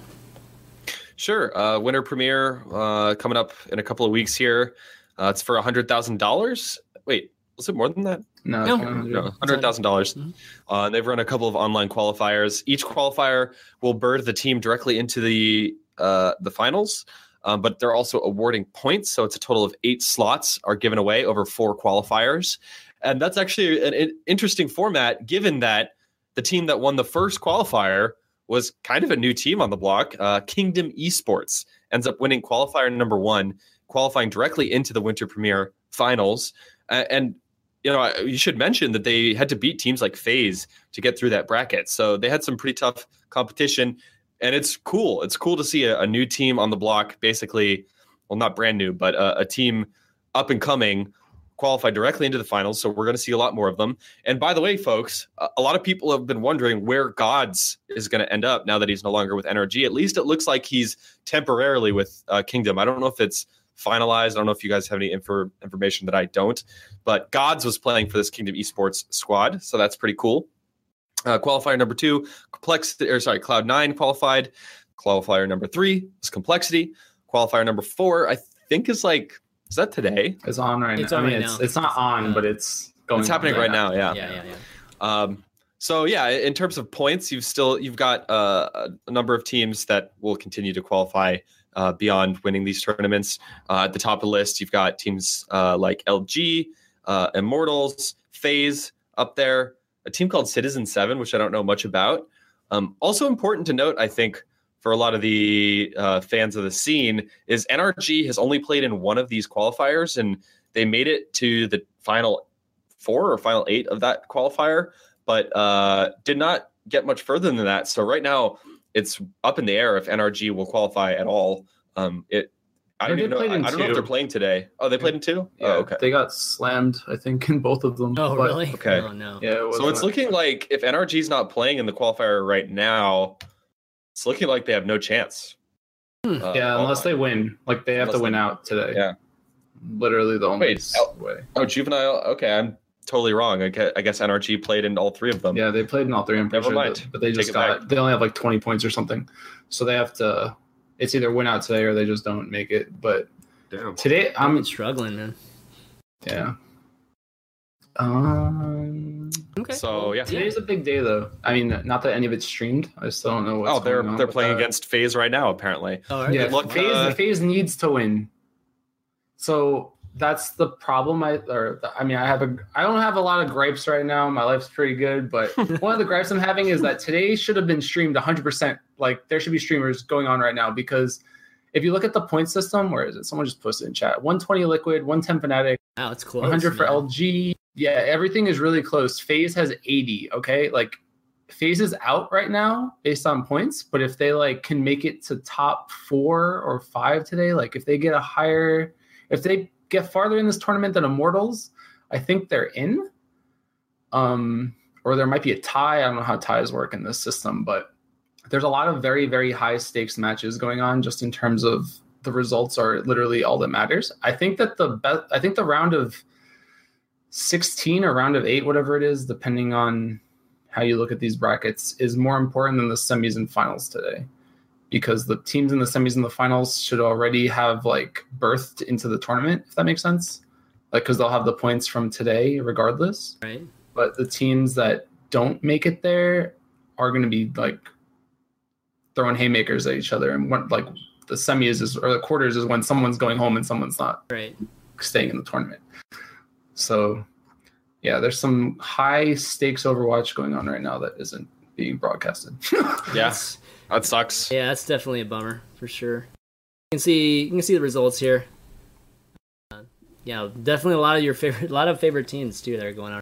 Sure. Uh, Winter Premiere uh, coming up in a couple of weeks here. Uh, it's for one hundred thousand dollars. Wait, was it more than that?
No,
No.
it's one hundred.
No, one hundred thousand dollars.
Mhm.
Uh, they've run a couple of online qualifiers. Each qualifier will birth the team directly into the uh, the finals, um, but they're also awarding points. So it's a total of eight slots are given away over four qualifiers. And that's actually an, an interesting format, given that the team that won the first qualifier was kind of a new team on the block. Uh, Kingdom Esports ends up winning qualifier number one, qualifying directly into the Winter Premiere finals. Uh, and you know, you should mention that they had to beat teams like FaZe to get through that bracket. So they had some pretty tough competition, and it's cool. It's cool to see a, a new team on the block, basically, well, not brand new, but a, a team up and coming qualify directly into the finals. So we're going to see a lot more of them. And by the way, folks, a, a lot of people have been wondering where Gods is going to end up now that he's no longer with N R G. At least it looks like he's temporarily with uh, Kingdom. I don't know if it's finalized. I don't know if you guys have any info, information that I don't, but Gods was playing for this Kingdom Esports squad, so that's pretty cool. Uh, qualifier number two, Complexity, or sorry, Cloud nine qualified. Qualifier number three is Complexity. Qualifier number four, I think, is like, is that today?
It's on right
It's
now.
on
I mean,
right
it's
now.
it's not on,
Yeah.
but it's going.
It's
on
happening right now. Yeah.
Yeah, yeah, yeah.
Um, so yeah, in terms of points, you've still you've got uh, a number of teams that will continue to qualify uh, beyond winning these tournaments. Uh, at the top of the list, you've got teams uh, like L G, uh, Immortals, FaZe up there. A team called Citizen Seven, which I don't know much about. Um, also important to note, I think, for a lot of the uh, fans of the scene, is N R G has only played in one of these qualifiers, and they made it to the final four or final eight of that qualifier, but uh, did not get much further than that. So right now, it's up in the air if N R G will qualify at all. Um, it I don't
Yeah,
even
they
know.
played
I,
in
I don't know if
two.
they're playing today. Oh, they played in two.
Yeah,
oh, okay.
they got slammed, I think, in both of them.
Oh,
but,
really?
Okay.
Oh, no.
Yeah, it
So it's
wasn't-
looking like if N R G's not playing in the qualifier right now, it's looking like they have no chance.
Hmm.
Uh,
Yeah, unless they
qualifying.
win. Like they have
Unless
to win
they-
out today.
Yeah.
Literally the only
Wait, oh.
way.
Oh, juvenile. Okay, I'm totally wrong. I guess, I guess N R G played in all three of them.
Yeah, they played in all three. I'm pretty
Never
sure,
mind.
that- but they
Take
just
it
got.
back.
They only have like twenty points or something, so they have to. It's either win out today or they just don't make it. But
Damn.
today,
I'm
I'm
struggling, man.
yeah. Um,
Okay.
So yeah.
today's a big day though. I mean, not that any of it's streamed. I still don't know what's
Oh, they're
going on
they're
with
playing
that.
against FaZe right now. Apparently.
Oh, are
Yeah,
they?
look,
FaZe,
uh,
FaZe needs to win. So that's the problem. I or I mean, I have a I don't have a lot of gripes right now. My life's pretty good, but one of the gripes I'm having is that today should have been streamed one hundred percent. Like there should be streamers going on right now because if you look at the point system, where is it? Someone just posted in chat. one twenty Liquid, one ten Fnatic,
Wow, it's close.
one hundred for
man.
L G. Yeah, everything is really close. FaZe has eighty. Okay, like FaZe is out right now based on points, but if they like can make it to top four or five today, like if they get a higher, if they get farther in this tournament than Immortals, I think they're in. Um, or there might be a tie. I don't know how ties work in this system, but there's a lot of very, very high stakes matches going on just in terms of the results are literally all that matters. I think that the best, I think the round of sixteen or round of eight, whatever it is, depending on how you look at these brackets, is more important than the semis and finals today. Because the teams in the semis and the finals should already have like birthed into the tournament, if that makes sense. Like, because they'll have the points from today regardless.
Right.
But the teams that don't make it there are going to be like throwing haymakers at each other. And what, like the semis is, or the quarters is when someone's going home and someone's not
Right.
staying in the tournament. So, yeah, there's some high stakes Overwatch going on right now that isn't being broadcasted.
Yeah, that sucks.
Yeah, that's definitely a bummer for sure. You can see you can see the results here. Uh, yeah, definitely a lot of your favorite, a lot of favorite teams too that are going on.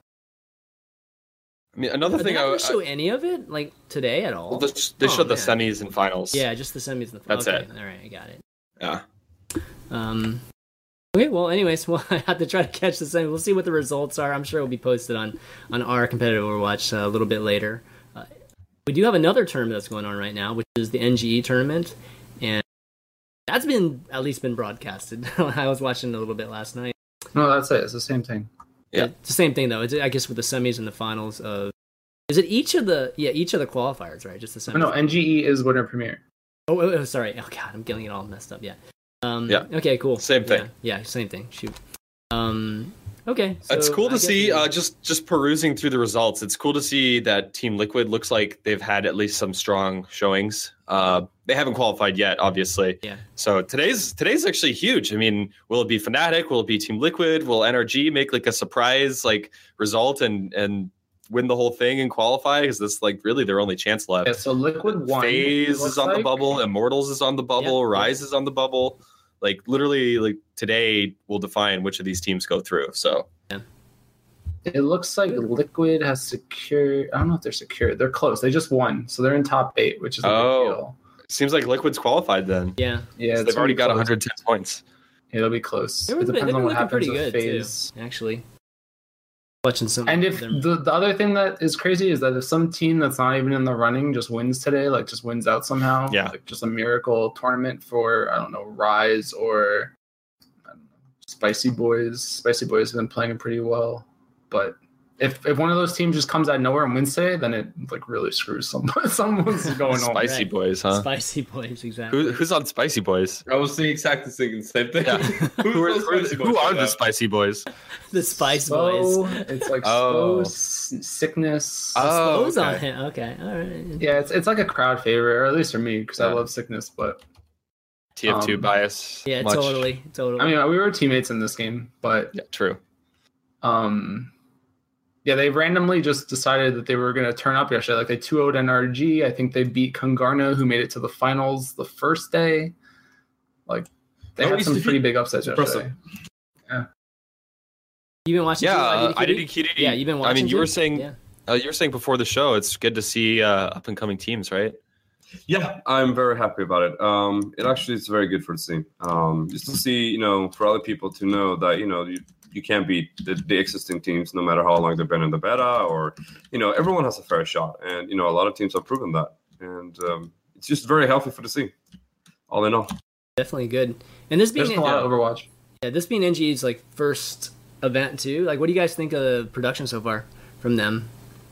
I mean, another
Are they
thing
not
I,
gonna show
I
any of it like today at all?
well, this- they
Oh,
showed the
man.
semis and finals.
Yeah, just the semis and the
That's
okay,
it.
All right, I got it.
Yeah.
Um, okay, well, anyways, we'll have to try to catch the semi. We'll see what the results are. I'm sure it'll be posted on on our competitive Overwatch uh, a little bit later. Uh, we do have another tournament that's going on right now, which is the N G E tournament, and that's been at least been broadcasted. I was watching a little bit last night.
No, that's it. It's the same thing.
Yeah.
It's the same thing though. It's, I guess with the semis and the finals of. Is it each of the yeah each of the qualifiers, right? Just the semis.
No, N G E is winner premiere.
Oh, oh, oh, sorry. Oh god, I'm getting it all messed up. Yeah. Um,
Yeah.
Okay. Cool.
Same thing.
Yeah. yeah same thing. Shoot. Um. Okay.
It's
so
cool
I
to
guess
see.
we-
Uh, just just perusing through the results, it's cool to see that Team Liquid looks like they've had at least some strong showings. Uh, they haven't qualified yet, obviously.
Yeah.
So today's today's actually huge. I mean, will it be Fnatic? Will it be Team Liquid? Will N R G make like a surprise like result and and win the whole thing and qualify? Is this like really their only chance left?
Yeah, so Liquid won.
FaZe
it
is
looks
on the
like.
bubble. Immortals is on the bubble.
Yeah.
Rise is on the bubble. Like literally, like today will define which of these teams go through. So
It looks like Liquid has secured. I don't know if they're secured. They're close. They just won, so they're in top eight, which is a
Oh.
big deal.
it seems like Liquid's qualified then.
Yeah.
Yeah,
So
it's
they've already got
close.
one hundred ten points.
It'll be close.
They
It
were,
depends
they've been
on what
looking
happens
pretty
with
good
FaZe.
too. Actually. Watching some.
And if
them-
the, the other thing that is crazy is that if some team that's not even in the running just wins today, like just wins out somehow,
Yeah.
like just a miracle tournament for I don't know Rise or I don't know, Spicy Boys. Spicy Boys have been playing pretty well, but if if one of those teams just comes out of nowhere and wins today, then it like really screws someone. Someone's going home.
Spicy
Right.
Boys, huh?
Spicy boys, exactly.
Who, who's on Spicy Boys?
I was thinking exactly thinking the same thing.
Yeah.
Who's
Who are,
those
who,
spicy
who
boys
are
right
the
now?
Spicy Boys?
the Spice
So
boys.
it's like
Oh.
oh. sickness.
Oh,
Those on
okay.
it. Okay. All right.
Yeah, it's it's like a crowd favorite, or at least for me, because I
Yeah.
love sickness. But
T F two
Um,
bias.
Yeah.
much.
Totally. Totally.
I mean, we were teammates in this game, but
Yeah, true.
um, yeah, they randomly just decided that they were going to turn up yesterday. Like they two oh'd N R G. I think they beat Kungarna, who made it to the finals the first day. Like they
Oh,
had
he's
some
defeat-
pretty big upsets yesterday.
You've been watching.
Yeah,
too,
uh,
I D D
I D D Q D D.
Yeah, you've been
I
watching.
mean, you were
too?
saying
Yeah.
uh, you were saying before the show, it's good to see uh, up and coming teams, right?
Yeah, I'm very happy about it. Um, it actually is very good for the scene. Um, just to see, you know, for other people to know that, you know, you, you can't beat the, the existing teams no matter how long they've been in the beta, or, you know, everyone has a fair shot. And, you know, a lot of teams have proven that. And um, it's just very healthy for the scene, all in all.
Definitely good. And this being
There's a lot of Overwatch.
Yeah, this being N G E's like first event too. Like, what do you guys think of the production so far from them?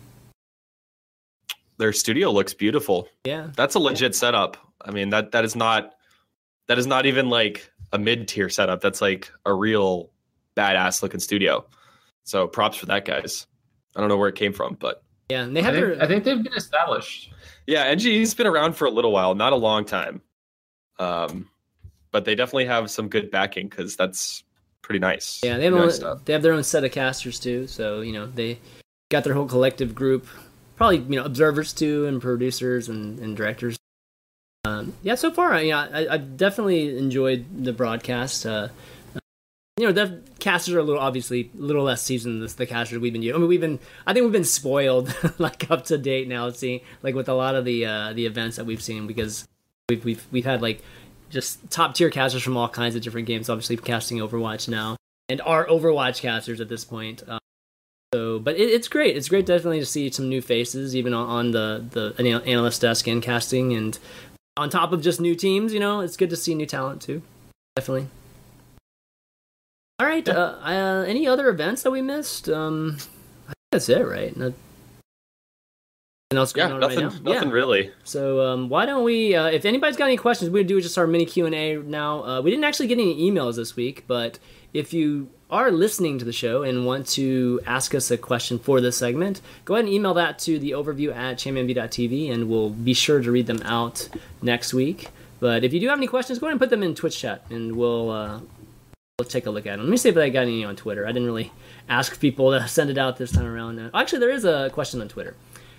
Their studio looks beautiful.
Yeah,
that's a legit setup. I mean, that that is not that is not even like a mid-tier setup. That's like a real badass looking studio. So props for that, guys. I don't know where it came from, but
yeah, and they have
I think,
their...
I think they've been established.
Yeah, N G E's been around for a little while, not a long time. Um, but they definitely have some good backing because that's pretty nice.
Yeah, they have,
nice
own, they have their own set of casters too. So, you know, they got their whole collective group. Probably, you know, observers too, and producers and, and directors. Um, yeah, so far, yeah, I, I've definitely enjoyed the broadcast. Uh, you know, the casters are a little, obviously, a little less seasoned than the casters we've been using. I mean, we've been, I think we've been spoiled, like up to date now, seeing like with a lot of the uh, the events that we've seen, because we've we've we've had like just top tier casters from all kinds of different games. Obviously, casting Overwatch now, and our Overwatch casters at this point. Um, So, but it, it's great. It's great, definitely, to see some new faces, even on, on the the analyst desk and casting, and on top of just new teams. You know, it's good to see new talent too. Definitely. All right.
Yeah.
Uh, uh, any other events that we missed? Um, I think that's it, right? No, nothing else going
yeah,
on
nothing,
right now?
nothing
Yeah.
really.
So um, why don't we? Uh, if anybody's got any questions, we're gonna do just our mini Q and A now. Uh, we didn't actually get any emails this week, but if you are listening to the show and want to ask us a question for this segment, go ahead and email that to the overview at championb dot t v, and we'll be sure to read them out next week. But if you do have any questions, go ahead and put them in Twitch chat, and we'll uh, we'll take a look at them. Let me see if I got any on Twitter. I didn't really ask people to send it out this time around. Uh, actually, there is a question on Twitter.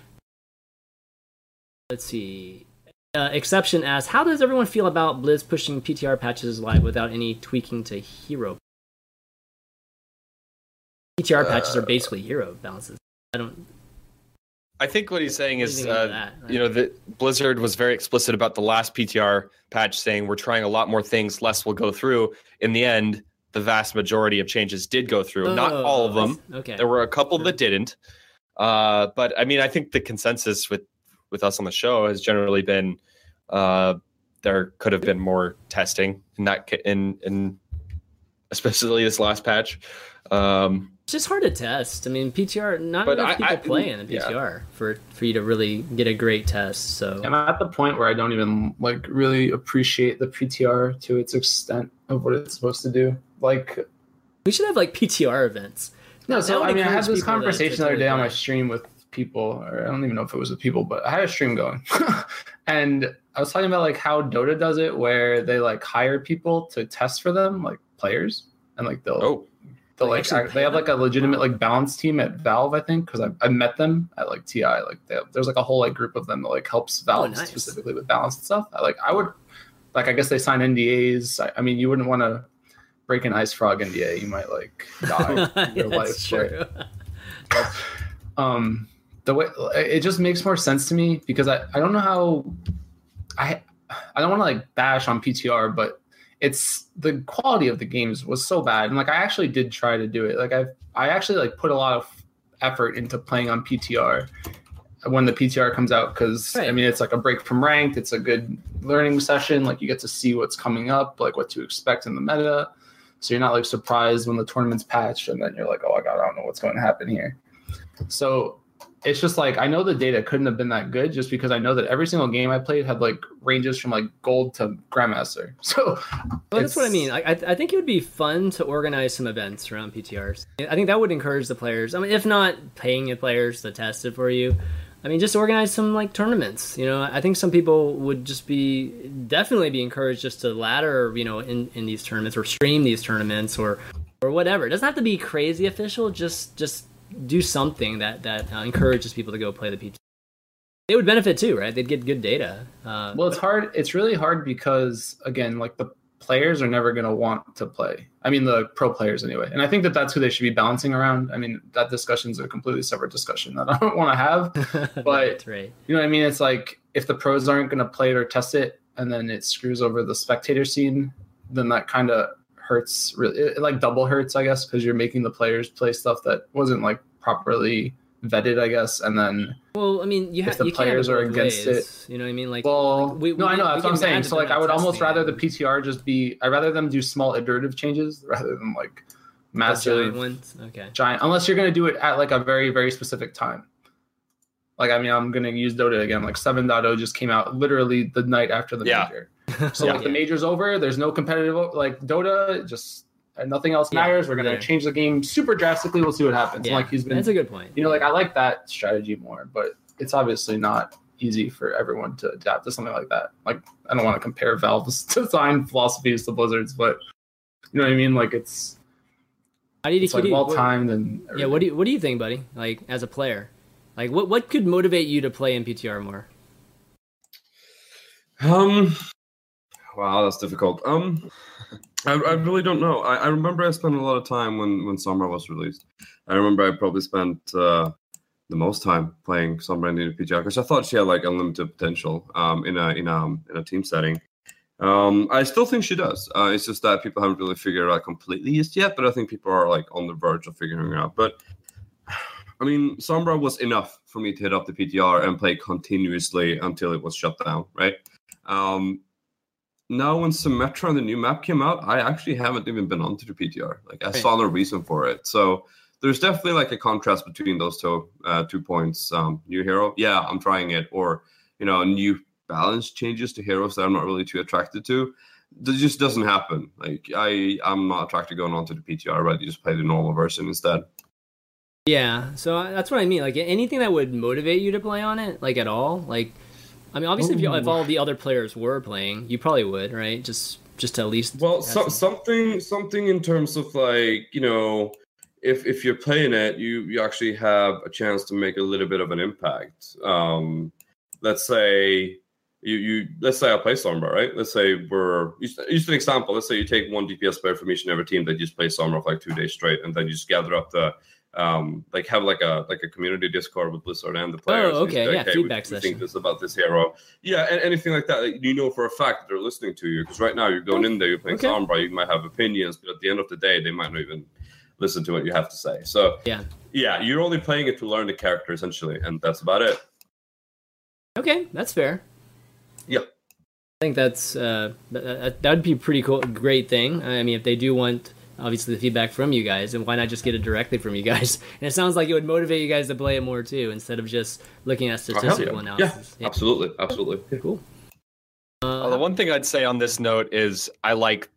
Let's see. Uh, exception asks, how does everyone feel about Blizz pushing P T R patches live without any tweaking to hero? P T R patches
Uh,
are basically hero balances. I don't.
I think what he's saying is,
Anything like
uh,
that, right?
you know, that Blizzard was very explicit about the last P T R patch, saying we're trying a lot more things, less will go through. In the end, the vast majority of changes did go through.
Oh,
Not all of them.
Okay.
There were a couple
Sure.
that didn't. Uh, but I mean, I think the consensus with, with us on the show has generally been uh, there could have been more testing in that ca- in in especially this last patch. Um,
It's just hard to test. I mean, P T R, not
But
enough
I-
people
I-
play in the P T R for, for you to really get a great test. So
I'm at the point where I don't even like really appreciate the P T R to its extent of what it's supposed to do. Like,
we should have like P T R events.
no,
That
so
would
I mean, I had
encourage
this
people to-
conversation
to
the other day on
really
my
play.
stream with people, or I don't even know if it was with people, but I had a stream going, and I was talking about like how Dota does it, where they like hire people to test for them, like players, and like they'll.
oh,
They'll,
They
like
actually
I, they have
pay
like a legitimate like balance team at Valve, I think, because I I met them at like T I. Like they have, there's like a whole like group of them that like helps Valve
Oh, nice.
specifically with balance and stuff. I, like I would like I guess they sign N D As. I, I mean, you wouldn't want to break an Ice Frog N D A. You might like die in your life.
That's
but-
true.
um the way it just makes more sense to me because I, I don't know how I I don't want to like bash on P T R, but it's the quality of the games was so bad. And like I actually did try to do it. Like I I actually like put a lot of effort into playing on P T R when the P T R comes out because
Right.
I mean it's like a break from ranked, it's a good learning session, like you get to see what's coming up, like what to expect in the meta. So you're not like surprised when the tournament's patched and then you're like, oh my god, I don't know what's going to happen here. So it's just like I know the data couldn't have been that good just because I know that every single game I played had like ranges from like gold to grandmaster. So
Well, that's what I
it's-
mean. I, I I think it would be fun to organize some events around P T Rs. I think that would encourage the players. I mean, if not paying the players to test it for you, I mean, just organize some like tournaments. You know, I think some people would just be definitely be encouraged just to ladder, you know, in, in these tournaments or stream these tournaments or or whatever. It doesn't have to be crazy official. Just just do something that that uh, encourages people to go play the P T R. They would benefit too, right? They'd get good data. Uh,
well, it's hard. It's really hard because again, like the players are never going to want to play. I mean, the pro players anyway. And I think that that's who they should be balancing around. I mean, that discussion is a completely separate discussion that I don't want to have. But
that's right.
you know what I mean? It's like if the pros aren't going to play it or test it, and then it screws over the spectator scene, then that kind of hurts. Really, it, it like double hurts, I guess, because you're making the players play stuff that wasn't like properly vetted, I guess, and then.
Well, I mean, you have
the
you
players
can't
are
have it
against
ways,
it.
You know what I mean? Like,
well,
like we,
no,
we,
I know
we
that's what
can
I'm saying.
imagine
So, like,
they're
I would
not
almost
testing
rather
it.
the P T R just be. I'd rather them do small iterative changes rather than like
The
massive
giant ones. Okay.
giant. Unless you're going to do it at like a very very specific time. Like, I mean, I'm going to use Dota again. Like seven point oh just came out literally the night after the
Yeah.
major. So
Yeah.
like the major's over. There's no competitive like Dota. Just and nothing else
Yeah,
matters. We're going to
yeah.
change the game super drastically. We'll see what happens.
Yeah,
Like he's been.
that's a good point.
You know, like I like that strategy more, but it's obviously not easy for everyone to adapt to something like that. Like I don't want to compare Valve's design philosophies to Blizzard's, but you know what I mean? Like it's
How do you,
it's like
what do you-
well timed and
Yeah,
everything.
what do you what do you think, buddy? Like as a player, like what what could motivate you to play in P T R more?
Um, wow, that's difficult. Um, I, I really don't know. I, I remember I spent a lot of time when when Sombra was released. I remember I probably spent uh, the most time playing Sombra in the P T R because I thought she had like unlimited potential um, in a in a in a team setting. Um, I still think she does. Uh, it's just that people haven't really figured it out completely just yet. But I think people are like on the verge of figuring it out. But I mean, Sombra was enough for me to hit up the P T R and play continuously until it was shut down, right? Um, now, when Symmetra and the new map came out, I actually haven't even been onto the P T R. Like, I
Right.
saw no reason for it. So there's definitely like a contrast between those two uh, two points. Um, new hero, yeah, I'm trying it, or you know, new balance changes to heroes that I'm not really too attracted to. That just doesn't happen. Like, I I'm not attracted to going onto the P T R. Right, you just play the normal version instead.
Yeah, so I- that's what I mean. Like anything that would motivate you to play on it, like at all. Like, I mean, obviously, if, you, if
Ooh.
all the other players were playing, you probably would, right? Just just to at least.
Well,
have
so,
some-
something something in terms of like, you know, if if you're playing it, you you actually have a chance to make a little bit of an impact. Um, let's say you you let's say I play Sombra, right? Let's say we're use, use an example. Let's say you take one D P S player from each and every team that just plays Sombra for like two days straight, and then you just gather up the um like have like a like a community Discord with Blizzard and the players.
Oh,
and just
okay,
be
yeah,
like, hey,
feedback
we, we
session.
think this about this hero. Yeah, and anything like that. Like, you know for a fact that they're listening to you because right now you're going in there, you're playing
Okay.
Sombra, you might have opinions, but at the end of the day, they might not even listen to what you have to say. So
Yeah.
yeah, you're only playing it to learn the character essentially, and that's about it.
Okay, that's fair.
Yeah.
I think that's uh, that that'd be a pretty cool, great thing. I mean, if they do want obviously the feedback from you guys, and why not just get it directly from you guys? And it sounds like it would motivate you guys to play it more too, instead of just looking at
Oh, hell
statistical
yeah.
analysis.
Yeah, absolutely, absolutely.
Cool.
Uh,
Uh,
the one thing I'd say on this note is I like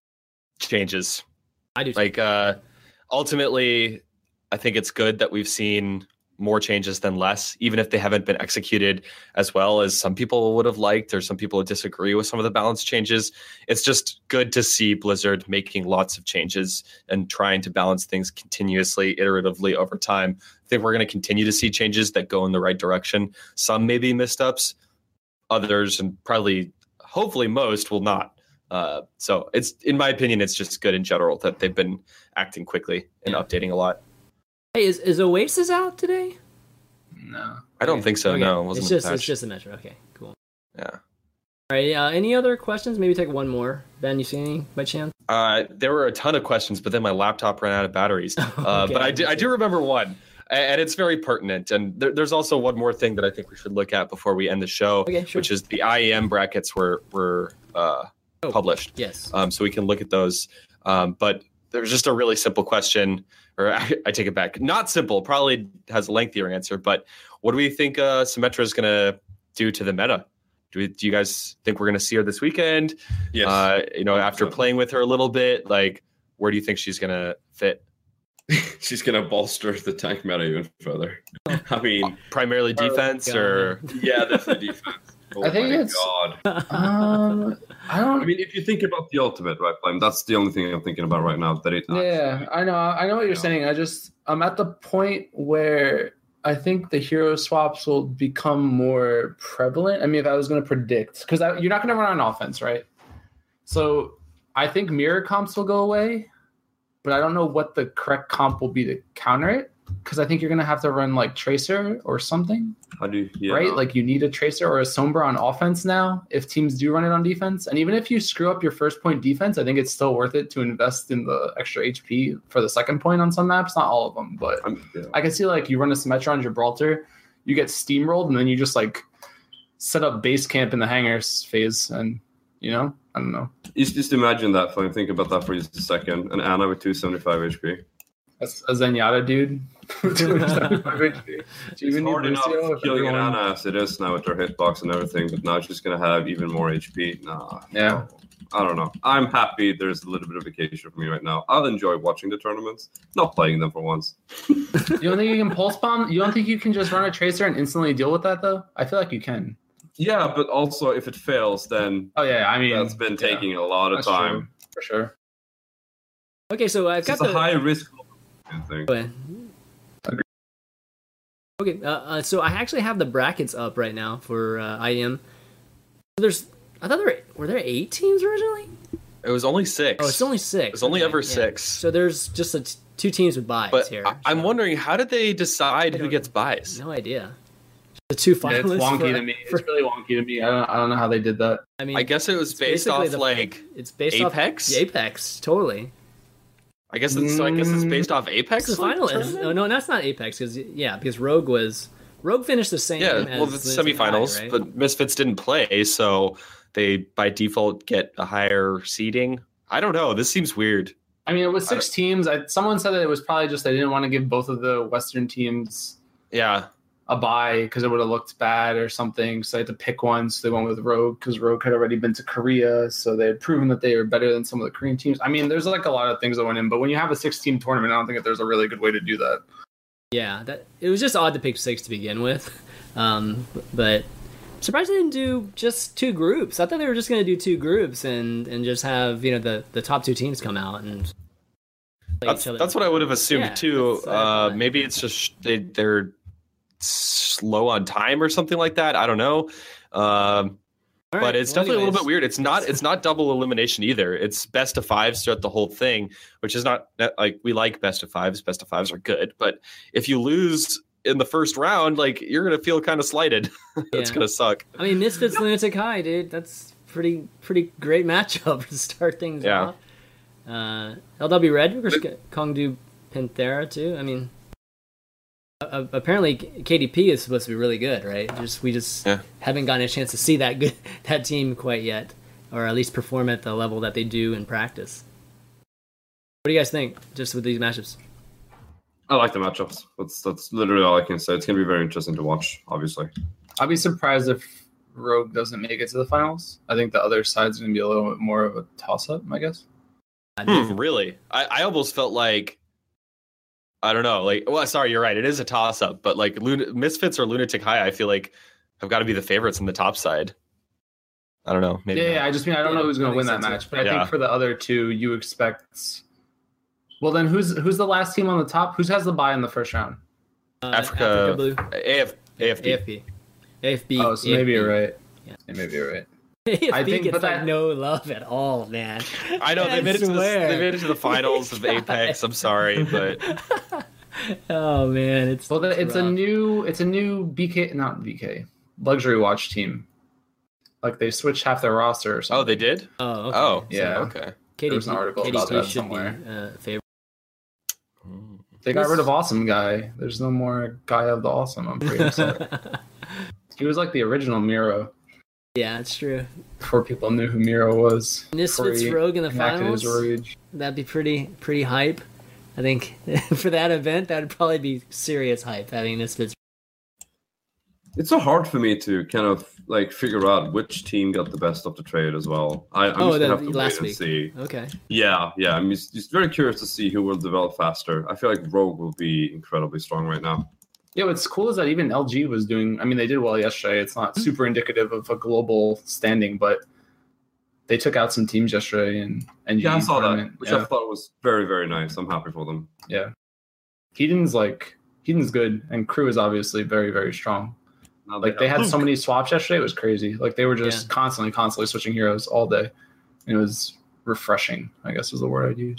changes.
I do.
Like, uh, ultimately, I think it's good that we've seen more changes than less, even if they haven't been executed as well as some people would have liked, or some people would disagree with some of the balance changes. It's just good to see Blizzard making lots of changes and trying to balance things continuously, iteratively over time. I think we're going to continue to see changes that go in the right direction. Some may be missteps, others, and probably, hopefully most, will not. Uh, so it's, in my opinion, it's just good in general that they've been acting quickly and
Yeah.
updating a lot.
Hey, is, is Oasis out today?
No.
I don't think so.
Okay.
No, it wasn't
It's just
a patch.
it's just a metro. Okay, cool.
Yeah.
All right. Uh, any other questions? Maybe take one more. Ben, you see any by chance?
Uh, there were a ton of questions, but then my laptop ran out of batteries. Uh,
Okay.
But I do, I do remember one, a- and it's very pertinent. And there, there's also one more thing that I think we should look at before we end the show,
Okay, sure.
which is the I E M brackets were were uh,
Oh.
published,
Yes.
um, so we can look at those. Um, but there's just a really simple question, or I, I take it back. Not simple, probably has a lengthier answer. But what do we think uh, Symmetra is going to do to the meta? Do, we, do you guys think we're going to see her this weekend?
Yes.
Uh, you know, after
Absolutely.
playing with her a little bit, like, where do you think she's going to fit?
She's gonna bolster the tank meta even further. I mean,
Primarily defense,
God.
or
yeah, definitely defense. Oh
I think
my
it's-
god.
Um, I don't.
I mean, if you think about the ultimate, right, Flame, that's the only thing I'm thinking about right now. That it
Yeah, I know. I know what you're
Yeah.
saying. I just I'm at the point where I think the hero swaps will become more prevalent. I mean, if I was going to predict, because you're not going to run on offense, right? So I think mirror comps will go away, but I don't know what the correct comp will be to counter it. because I think you're gonna have to run like Tracer or something,
How do you, yeah.
right? Like you need a Tracer or a Sombra on offense now if teams do run it on defense. And even if you screw up your first point defense, I think it's still worth it to invest in the extra H P for the second point on some maps. Not all of them, but
I'm, yeah.
I can see like you run a Symmetra on Gibraltar, you get steamrolled, and then you just like set up base camp in the hangars phase, and you know, I don't know.
Just, just imagine that, Flame. Think about that for just a second. An Ana with two seventy-five H P.
That's a Zenyatta dude.
It's hard enough killing an Ana as it is now with her hitbox and everything, but now she's going to have even more H P. Nah.
Yeah.
No. I don't know. I'm happy there's a little bit of vacation for me right now. I'll enjoy watching the tournaments, not playing them for once.
You don't think you can pulse bomb? You don't think you can just run a Tracer and instantly deal with that, though? I feel like you can.
Yeah, but also if it fails, then
Oh, yeah. I mean,
that's been taking
yeah,
a lot of
that's
time.
true, for sure.
Okay, so I've got
It's
the
a high risk thing.
Okay, uh, uh, so I actually have the brackets up right now for uh, I M. So there's, I thought there were, were there eight teams originally?
It was only six.
Oh, it's only six.
It's only
Okay,
ever
yeah.
six.
So there's just a t- two teams with buys
But
here.
I- I'm
so
wondering, how did they decide who gets buys?
No idea. The two
Yeah,
finalists.
it's wonky
for-
to me.
for-
It's really wonky to me. I don't, I don't know how they did that.
I mean,
I guess it was
it's
based
basically
off
the-
like
it's based
Apex?
off Apex, totally.
I guess it's so I guess it's based off Apex.
It's the
like,
finalists.
tournament?
No, no, that's not Apex because yeah, because Rogue was Rogue finished the same.
Yeah,
as
well, the
Lunatic
semifinals,
High, right?
but Misfits didn't play, so they by default get a higher seeding. I don't know. This seems weird.
I mean, it was six teams. I, someone said that it was probably just they didn't want to give both of the Western teams
Yeah,
a bye because it would have looked bad or something. So they had to pick one. So they went with Rogue because Rogue had already been to Korea. So they had proven that they were better than some of the Korean teams. I mean, there's like a lot of things that went in. But when you have a six-team tournament, I don't think that there's a really good way to do that.
Yeah, that it was just odd to pick six to begin with, um, but I'm surprised they didn't do just two groups. I thought they were just going to do two groups and, and just have you know the, the top two teams come out and play
that's
each other.
that's what I would have assumed
Yeah,
too.
that's what I
Uh,
thought.
maybe it's just they, they're slow on time or something like that. I don't know. Um,
All
but
right,
it's
well,
definitely a little
anyways.
bit weird. It's not it's not double elimination either. It's best of fives throughout the whole thing, which is not like we like best of fives. Best of fives are good, but if you lose in the first round, like you're gonna feel kind of slighted. It's
Yeah.
gonna suck.
I mean, Misfits Lunatic High, dude. That's pretty pretty great matchup to start things
Yeah.
off. Uh, L W Red, of course, Kongdu Panthera too. I mean, uh, apparently K D P is supposed to be really good, right? Just we just
Yeah.
haven't gotten a chance to see that good that team quite yet, or at least perform at the level that they do in practice. What do you guys think, just with these matchups?
I like the matchups. That's that's literally all I can say. It's gonna be very interesting to watch, obviously.
I'd be surprised if Rogue doesn't make it to the finals. I think the other side's going to be a little bit more of a toss-up, I guess.
Hmm, really? I, I almost felt like I don't know. Like, well, sorry, you're right. It is a toss up, but like Lun- Misfits or Lunatic High, I feel like have got to be the favorites on the top side. I don't know. Maybe
Yeah,
not.
yeah, I just mean I don't
Yeah,
know who's going
that
to win
makes
that
sense,
match, but I
yeah.
think for the other two, you expect. Well, then who's who's the last team on the top? Who has the bye in the first round?
Uh,
Africa,
Blue,
A F, A F B.
A F B, A F B.
Oh, so maybe you're right.
Yeah.
Yeah, maybe you're right.
A F B
I think-
gets
but
like
that-
no love at all, man.
I know they made it to the,
swear.
they made it to the finals of Apex. I'm sorry, but
Oh man, it's
Well, the, it's a
rough.
new it's a new B K not B K luxury watch team. Like they switched half their roster or something.
oh, they did.
Oh, okay.
Oh,
Yeah.
okay.
K D P,
There was an article
K D P
about that
should
somewhere.
be uh, favorite.
They got rid of Awesome Guy. There's no more Guy of the Awesome. I'm pretty upset. He was like the original Miro
Yeah, it's true.
before people knew who Miro was.
Misfits
Before he
Rogue in the
enacted
finals.
his rage.
That'd be pretty pretty hype. I think for that event, that'd probably be serious hype having Misfits.
It's so hard for me to kind of like figure out which team got the best of the trade as well. I, I'm
Oh,
just
the-
gonna have to
last
wait and
week.
see.
Okay.
Yeah, yeah. I'm just, just very curious to see who will develop faster. I feel like Rogue will be incredibly strong right now.
Yeah, what's cool is that even L G was doing. I mean, they did well yesterday. It's not super indicative of a global standing, but they took out some teams yesterday and and
Yeah, I saw that,
tournament.
which
Yeah.
I thought was very, very nice. I'm happy for them.
yeah. Heaton's like Heaton's good, and Crew is obviously very, very strong.
Now
Like they
have
had so
Luke.
many swaps yesterday, it was crazy. Like they were just
Yeah.
constantly, constantly switching heroes all day. It was refreshing, I guess is the word I'd use.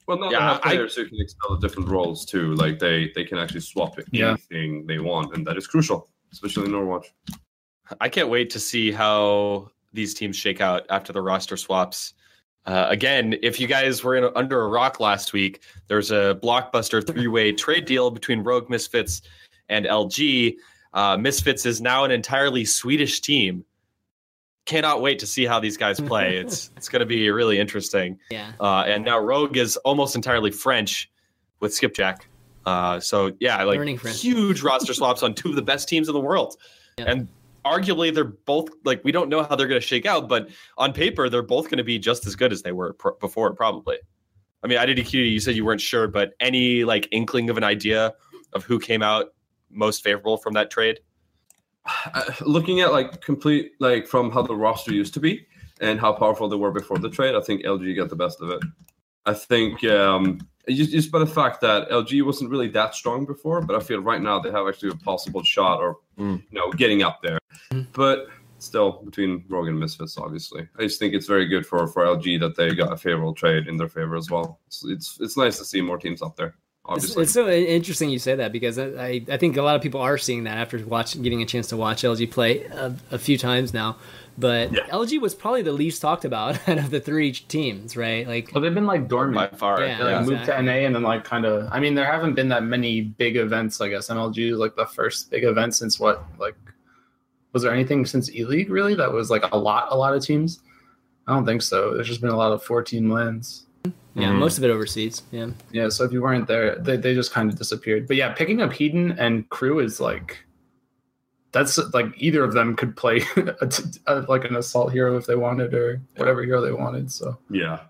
Well, not
Yeah,
they have
I-
players who can excel at different roles too. Like they they can actually swap to
Yeah.
anything they want, and that is crucial, especially in Overwatch.
I can't wait to see how these teams shake out after the roster swaps. Uh, again, if you guys were in under a rock last week, there's a blockbuster three-way trade deal between Rogue, Misfits, and L G. Uh, Misfits is now an entirely Swedish team. Cannot wait to see how these guys play. It's it's going to be really interesting.
Yeah.
Uh, and now Rogue is almost entirely French with Skipjack. Uh, so yeah, like
Learning French.
huge roster swaps on two of the best teams in the world.
Yeah.
And arguably they're both like, we don't know how they're going to shake out, but on paper, they're both going to be just as good as they were pr- before, probably. I mean, I did E Q, you said you weren't sure, but any like inkling of an idea of who came out most favorable from that trade?
Uh, looking at like complete like from how the roster used to be and how powerful they were before the trade, I think L G got the best of it. I think um, just, just by the fact that L G wasn't really that strong before, but I feel right now they have actually a possible shot or
Mm.
you know getting up there. But still, between Rogue and Misfits, obviously, I just think it's very good for, for L G that they got a favorable trade in their favor as well. It's it's, it's nice to see more teams up there.
It's,
Obviously,
it's so interesting you say that because I, I think a lot of people are seeing that after watching, getting a chance to watch L G play a, a few times now. But
Yeah.
L G was probably the least talked about out of the three teams, right? Like,
Well, they've been like
By
dormant.
far.
Yeah.
They like
Yeah.
moved to
exactly.
N A and then like kind of. I mean, there haven't been that many big events. I guess M L G is like the first big event since what? Like, was there anything since E League really that was like a lot, a lot of teams? I don't think so. There's just been a lot of four-team lands.
yeah,
Mhm.
most of it overseas. Yeah.
Yeah, so if you weren't there, they, they just kind of disappeared. But yeah, picking up Hedon and Crew is like, that's like either of them could play a t- a, like an assault hero if they wanted or whatever hero they wanted. So
yeah.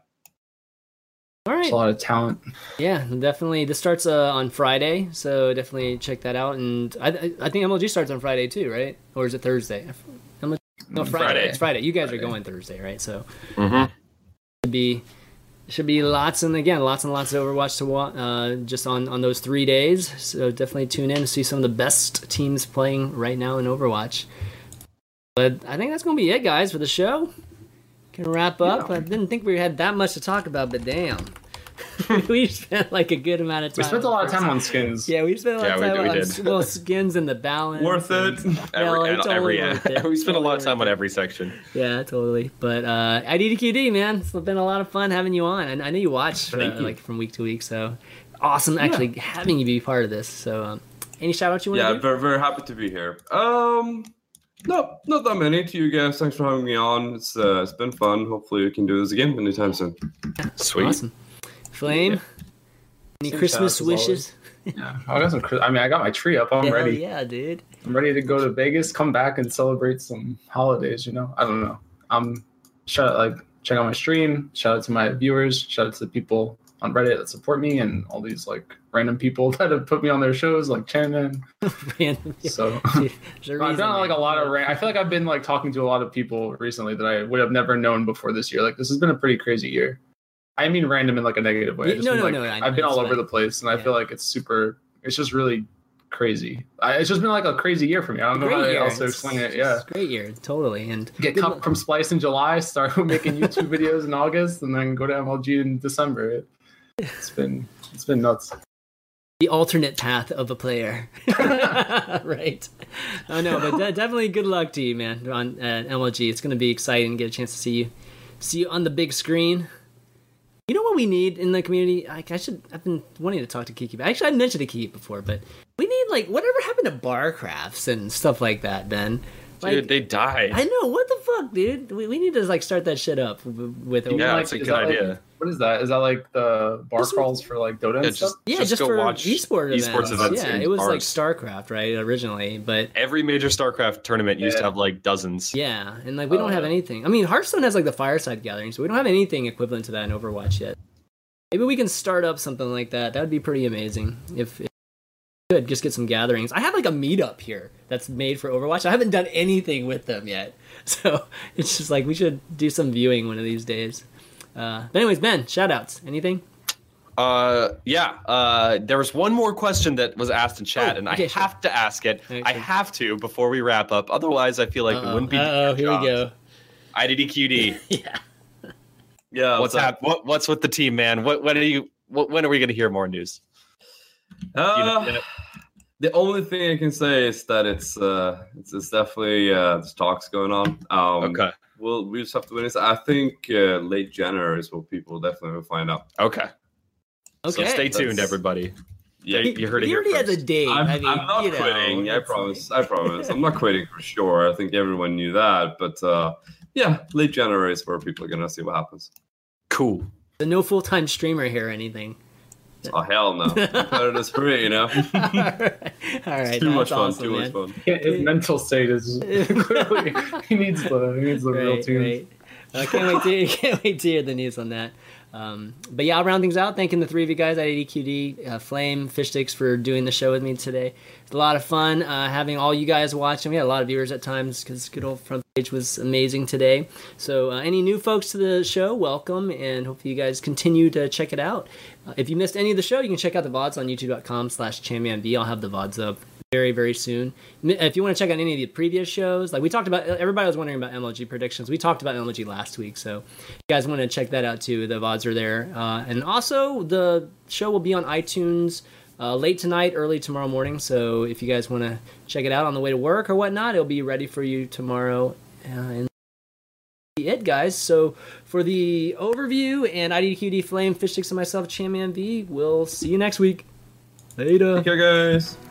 All
there's
right.
a lot of talent.
Yeah, definitely. This starts uh, on Friday, so definitely check that out. And I, I I think M L G starts on Friday too, right? Or is it Thursday? M L G No, Friday.
Friday.
It's Friday. You guys
Friday.
are going Thursday, right? So
Mm-hmm.
should be should be lots and again lots and lots of Overwatch to watch uh, just on on those three days. So definitely tune in to see some of the best teams playing right now in Overwatch. But I think that's gonna be it, guys, for the show. Can wrap up.
Yeah.
I didn't think we had that much to talk about, but damn, we spent like a good amount of time.
We spent a lot of time on skins.
Yeah, we spent a lot
Yeah,
of
we
time
did- we
on
did.
s- well, skins and the balance.
Worth it.
and- Yeah,
Every,
like,
and
totally
every
worth it.
we spent a lot of
Totally
time
worth
on
it.
every section.
Yeah, totally. But uh, I D D Q D, man, it's been a lot of fun having you on. And I know you watch uh,
Thank you.
like from week to week, so awesome actually having you be part of this. So, um, any shout outs you want
Yeah,
to do?
very very happy to be here. Um, no, not that many to you guys. Thanks for having me on. It's uh, it's been fun. Hopefully we can do this again anytime soon.
Sweet.
Awesome. Flame, any
Same
Christmas
shout-outs as
wishes?
Yeah, I got some. Chris- I mean, I got my tree up. I'm
Hell
ready.
yeah, dude.
I'm ready to go to Vegas, come back and celebrate some holidays. You know, I don't know. Um, shout out, like check out my stream. Shout out to my viewers. Shout out to the people on Reddit that support me and all these like random people that have put me on their shows, like Shannon.
Random.
So
Dude, there's a
I've
reason,
done like
man.
a lot of. Ra- I feel like I've been like talking to a lot of people recently that I would have never known before this year. Like this has been a pretty crazy year. I mean, random in like a negative way. I
Yeah,
just
no,
mean,
no,
like,
no, I know,
I've been
it's
all over
fine.
the place, and I
Yeah.
feel like it's super. It's just really crazy. I, it's just been like a crazy year for me. I don't know how
Great year.
else to
It's-
explain it.
it's
Yeah.
a great year, totally. And
Get
good
cut
luck-
from Splice in July, start making YouTube videos in August, and then go to M L G in December. It, it's been it's been nuts.
the alternate path of a player. Right. Oh no, but de- definitely good luck to you, man, on uh, M L G. It's going to be exciting to get a chance to see you see you on the big screen. You know what we need in the community? Like I should I've been wanting to talk to Kiki. Actually, I mentioned to Kiki before, but we need like whatever happened to bar crafts and stuff like that, Ben. Like,
Dude, they died.
I know, what the fuck, dude? We, we need to like start that shit up w- with
You mean,
Yeah,
like,
it's a
is
good
that, like-
idea.
what is that? Is that like the bar
This was-
crawls for like Dota and
Yeah,
stuff?
just,
yeah,
just,
just,
go
for
watch
esport events.
esports events.
Yeah,
in
it was like
bars.
StarCraft, right, originally, but
Every major StarCraft tournament used to
Yeah.
have like dozens.
yeah, and like we don't
Uh,
have anything. I mean, Hearthstone has like the Fireside Gathering, so we don't have anything equivalent to that in Overwatch yet. Maybe we can start up something like that. That would be pretty amazing if, if we could just get some gatherings. I have like a meetup here that's made for Overwatch. I haven't done anything with them yet, so it's just like we should do some viewing one of these days. Uh, but anyways, Ben, shout outs. Anything?
Uh, yeah. Uh, there was one more question that was asked in chat,
Oh,
and
okay,
I
sure.
have to ask it.
Okay,
I
sure.
have to before we wrap up. Otherwise, I feel like we wouldn't be. doing
Uh oh,
our
here we go.
jobs. I D D Q D.
Yeah.
Yeah,
What's
so-
hap- What What's with the team, man? What What are you wh- when are we going to hear more news?
Uh,
You know, yeah.
The only thing I can say is that it's uh, it's, it's definitely uh, there's talks going on. Um,
Okay.
We'll we just have to witness. I think uh, late January is what people definitely will find out.
Okay.
Okay.
So stay tuned,
That's-
everybody.
Yeah,
You heard it
He
here
already has a
first.
date.
I'm,
I mean,
I'm not
you know,
quitting. I
it's
promise. I promise. I'm not quitting for sure. I think everyone knew that. But uh, yeah, late January is where people are gonna see what happens.
Cool.
like, no full time streamer here or anything.
Oh hell no! Competitive is free, you know.
All right, all right.
Too much
that's
fun.
awesome,
Too
man.
much fun.
His mental state is clearly he needs the he needs the real
Right,
tunes.
right. I can't wait to can't wait to hear the news on that. Um, but yeah, I'll round things out. Thanking the three of you guys at A D Q D, uh, Flame, Fish Sticks for doing the show with me today. It's a lot of fun uh, having all you guys watching. We had a lot of viewers at times because good old front page was amazing today. So uh, any new folks to the show, welcome, and hopefully you guys continue to check it out. Uh, if you missed any of the show, you can check out the V O Ds on youtube dot com slash chammanv. I'll have the V O Ds up very, very soon. If you want to check out any of the previous shows, like we talked about, everybody was wondering about M L G predictions. We talked about M L G last week, so if you guys want to check that out too, the V O Ds are there. Uh, and also, the show will be on iTunes uh, late tonight, early tomorrow morning, so if you guys want to check it out on the way to work or whatnot, it'll be ready for you tomorrow. Uh, and it, guys. So for the overview and I D Q D Flame, Fish Sticks, and myself, Chamman V, we'll see you next week. Later.
Take care, guys.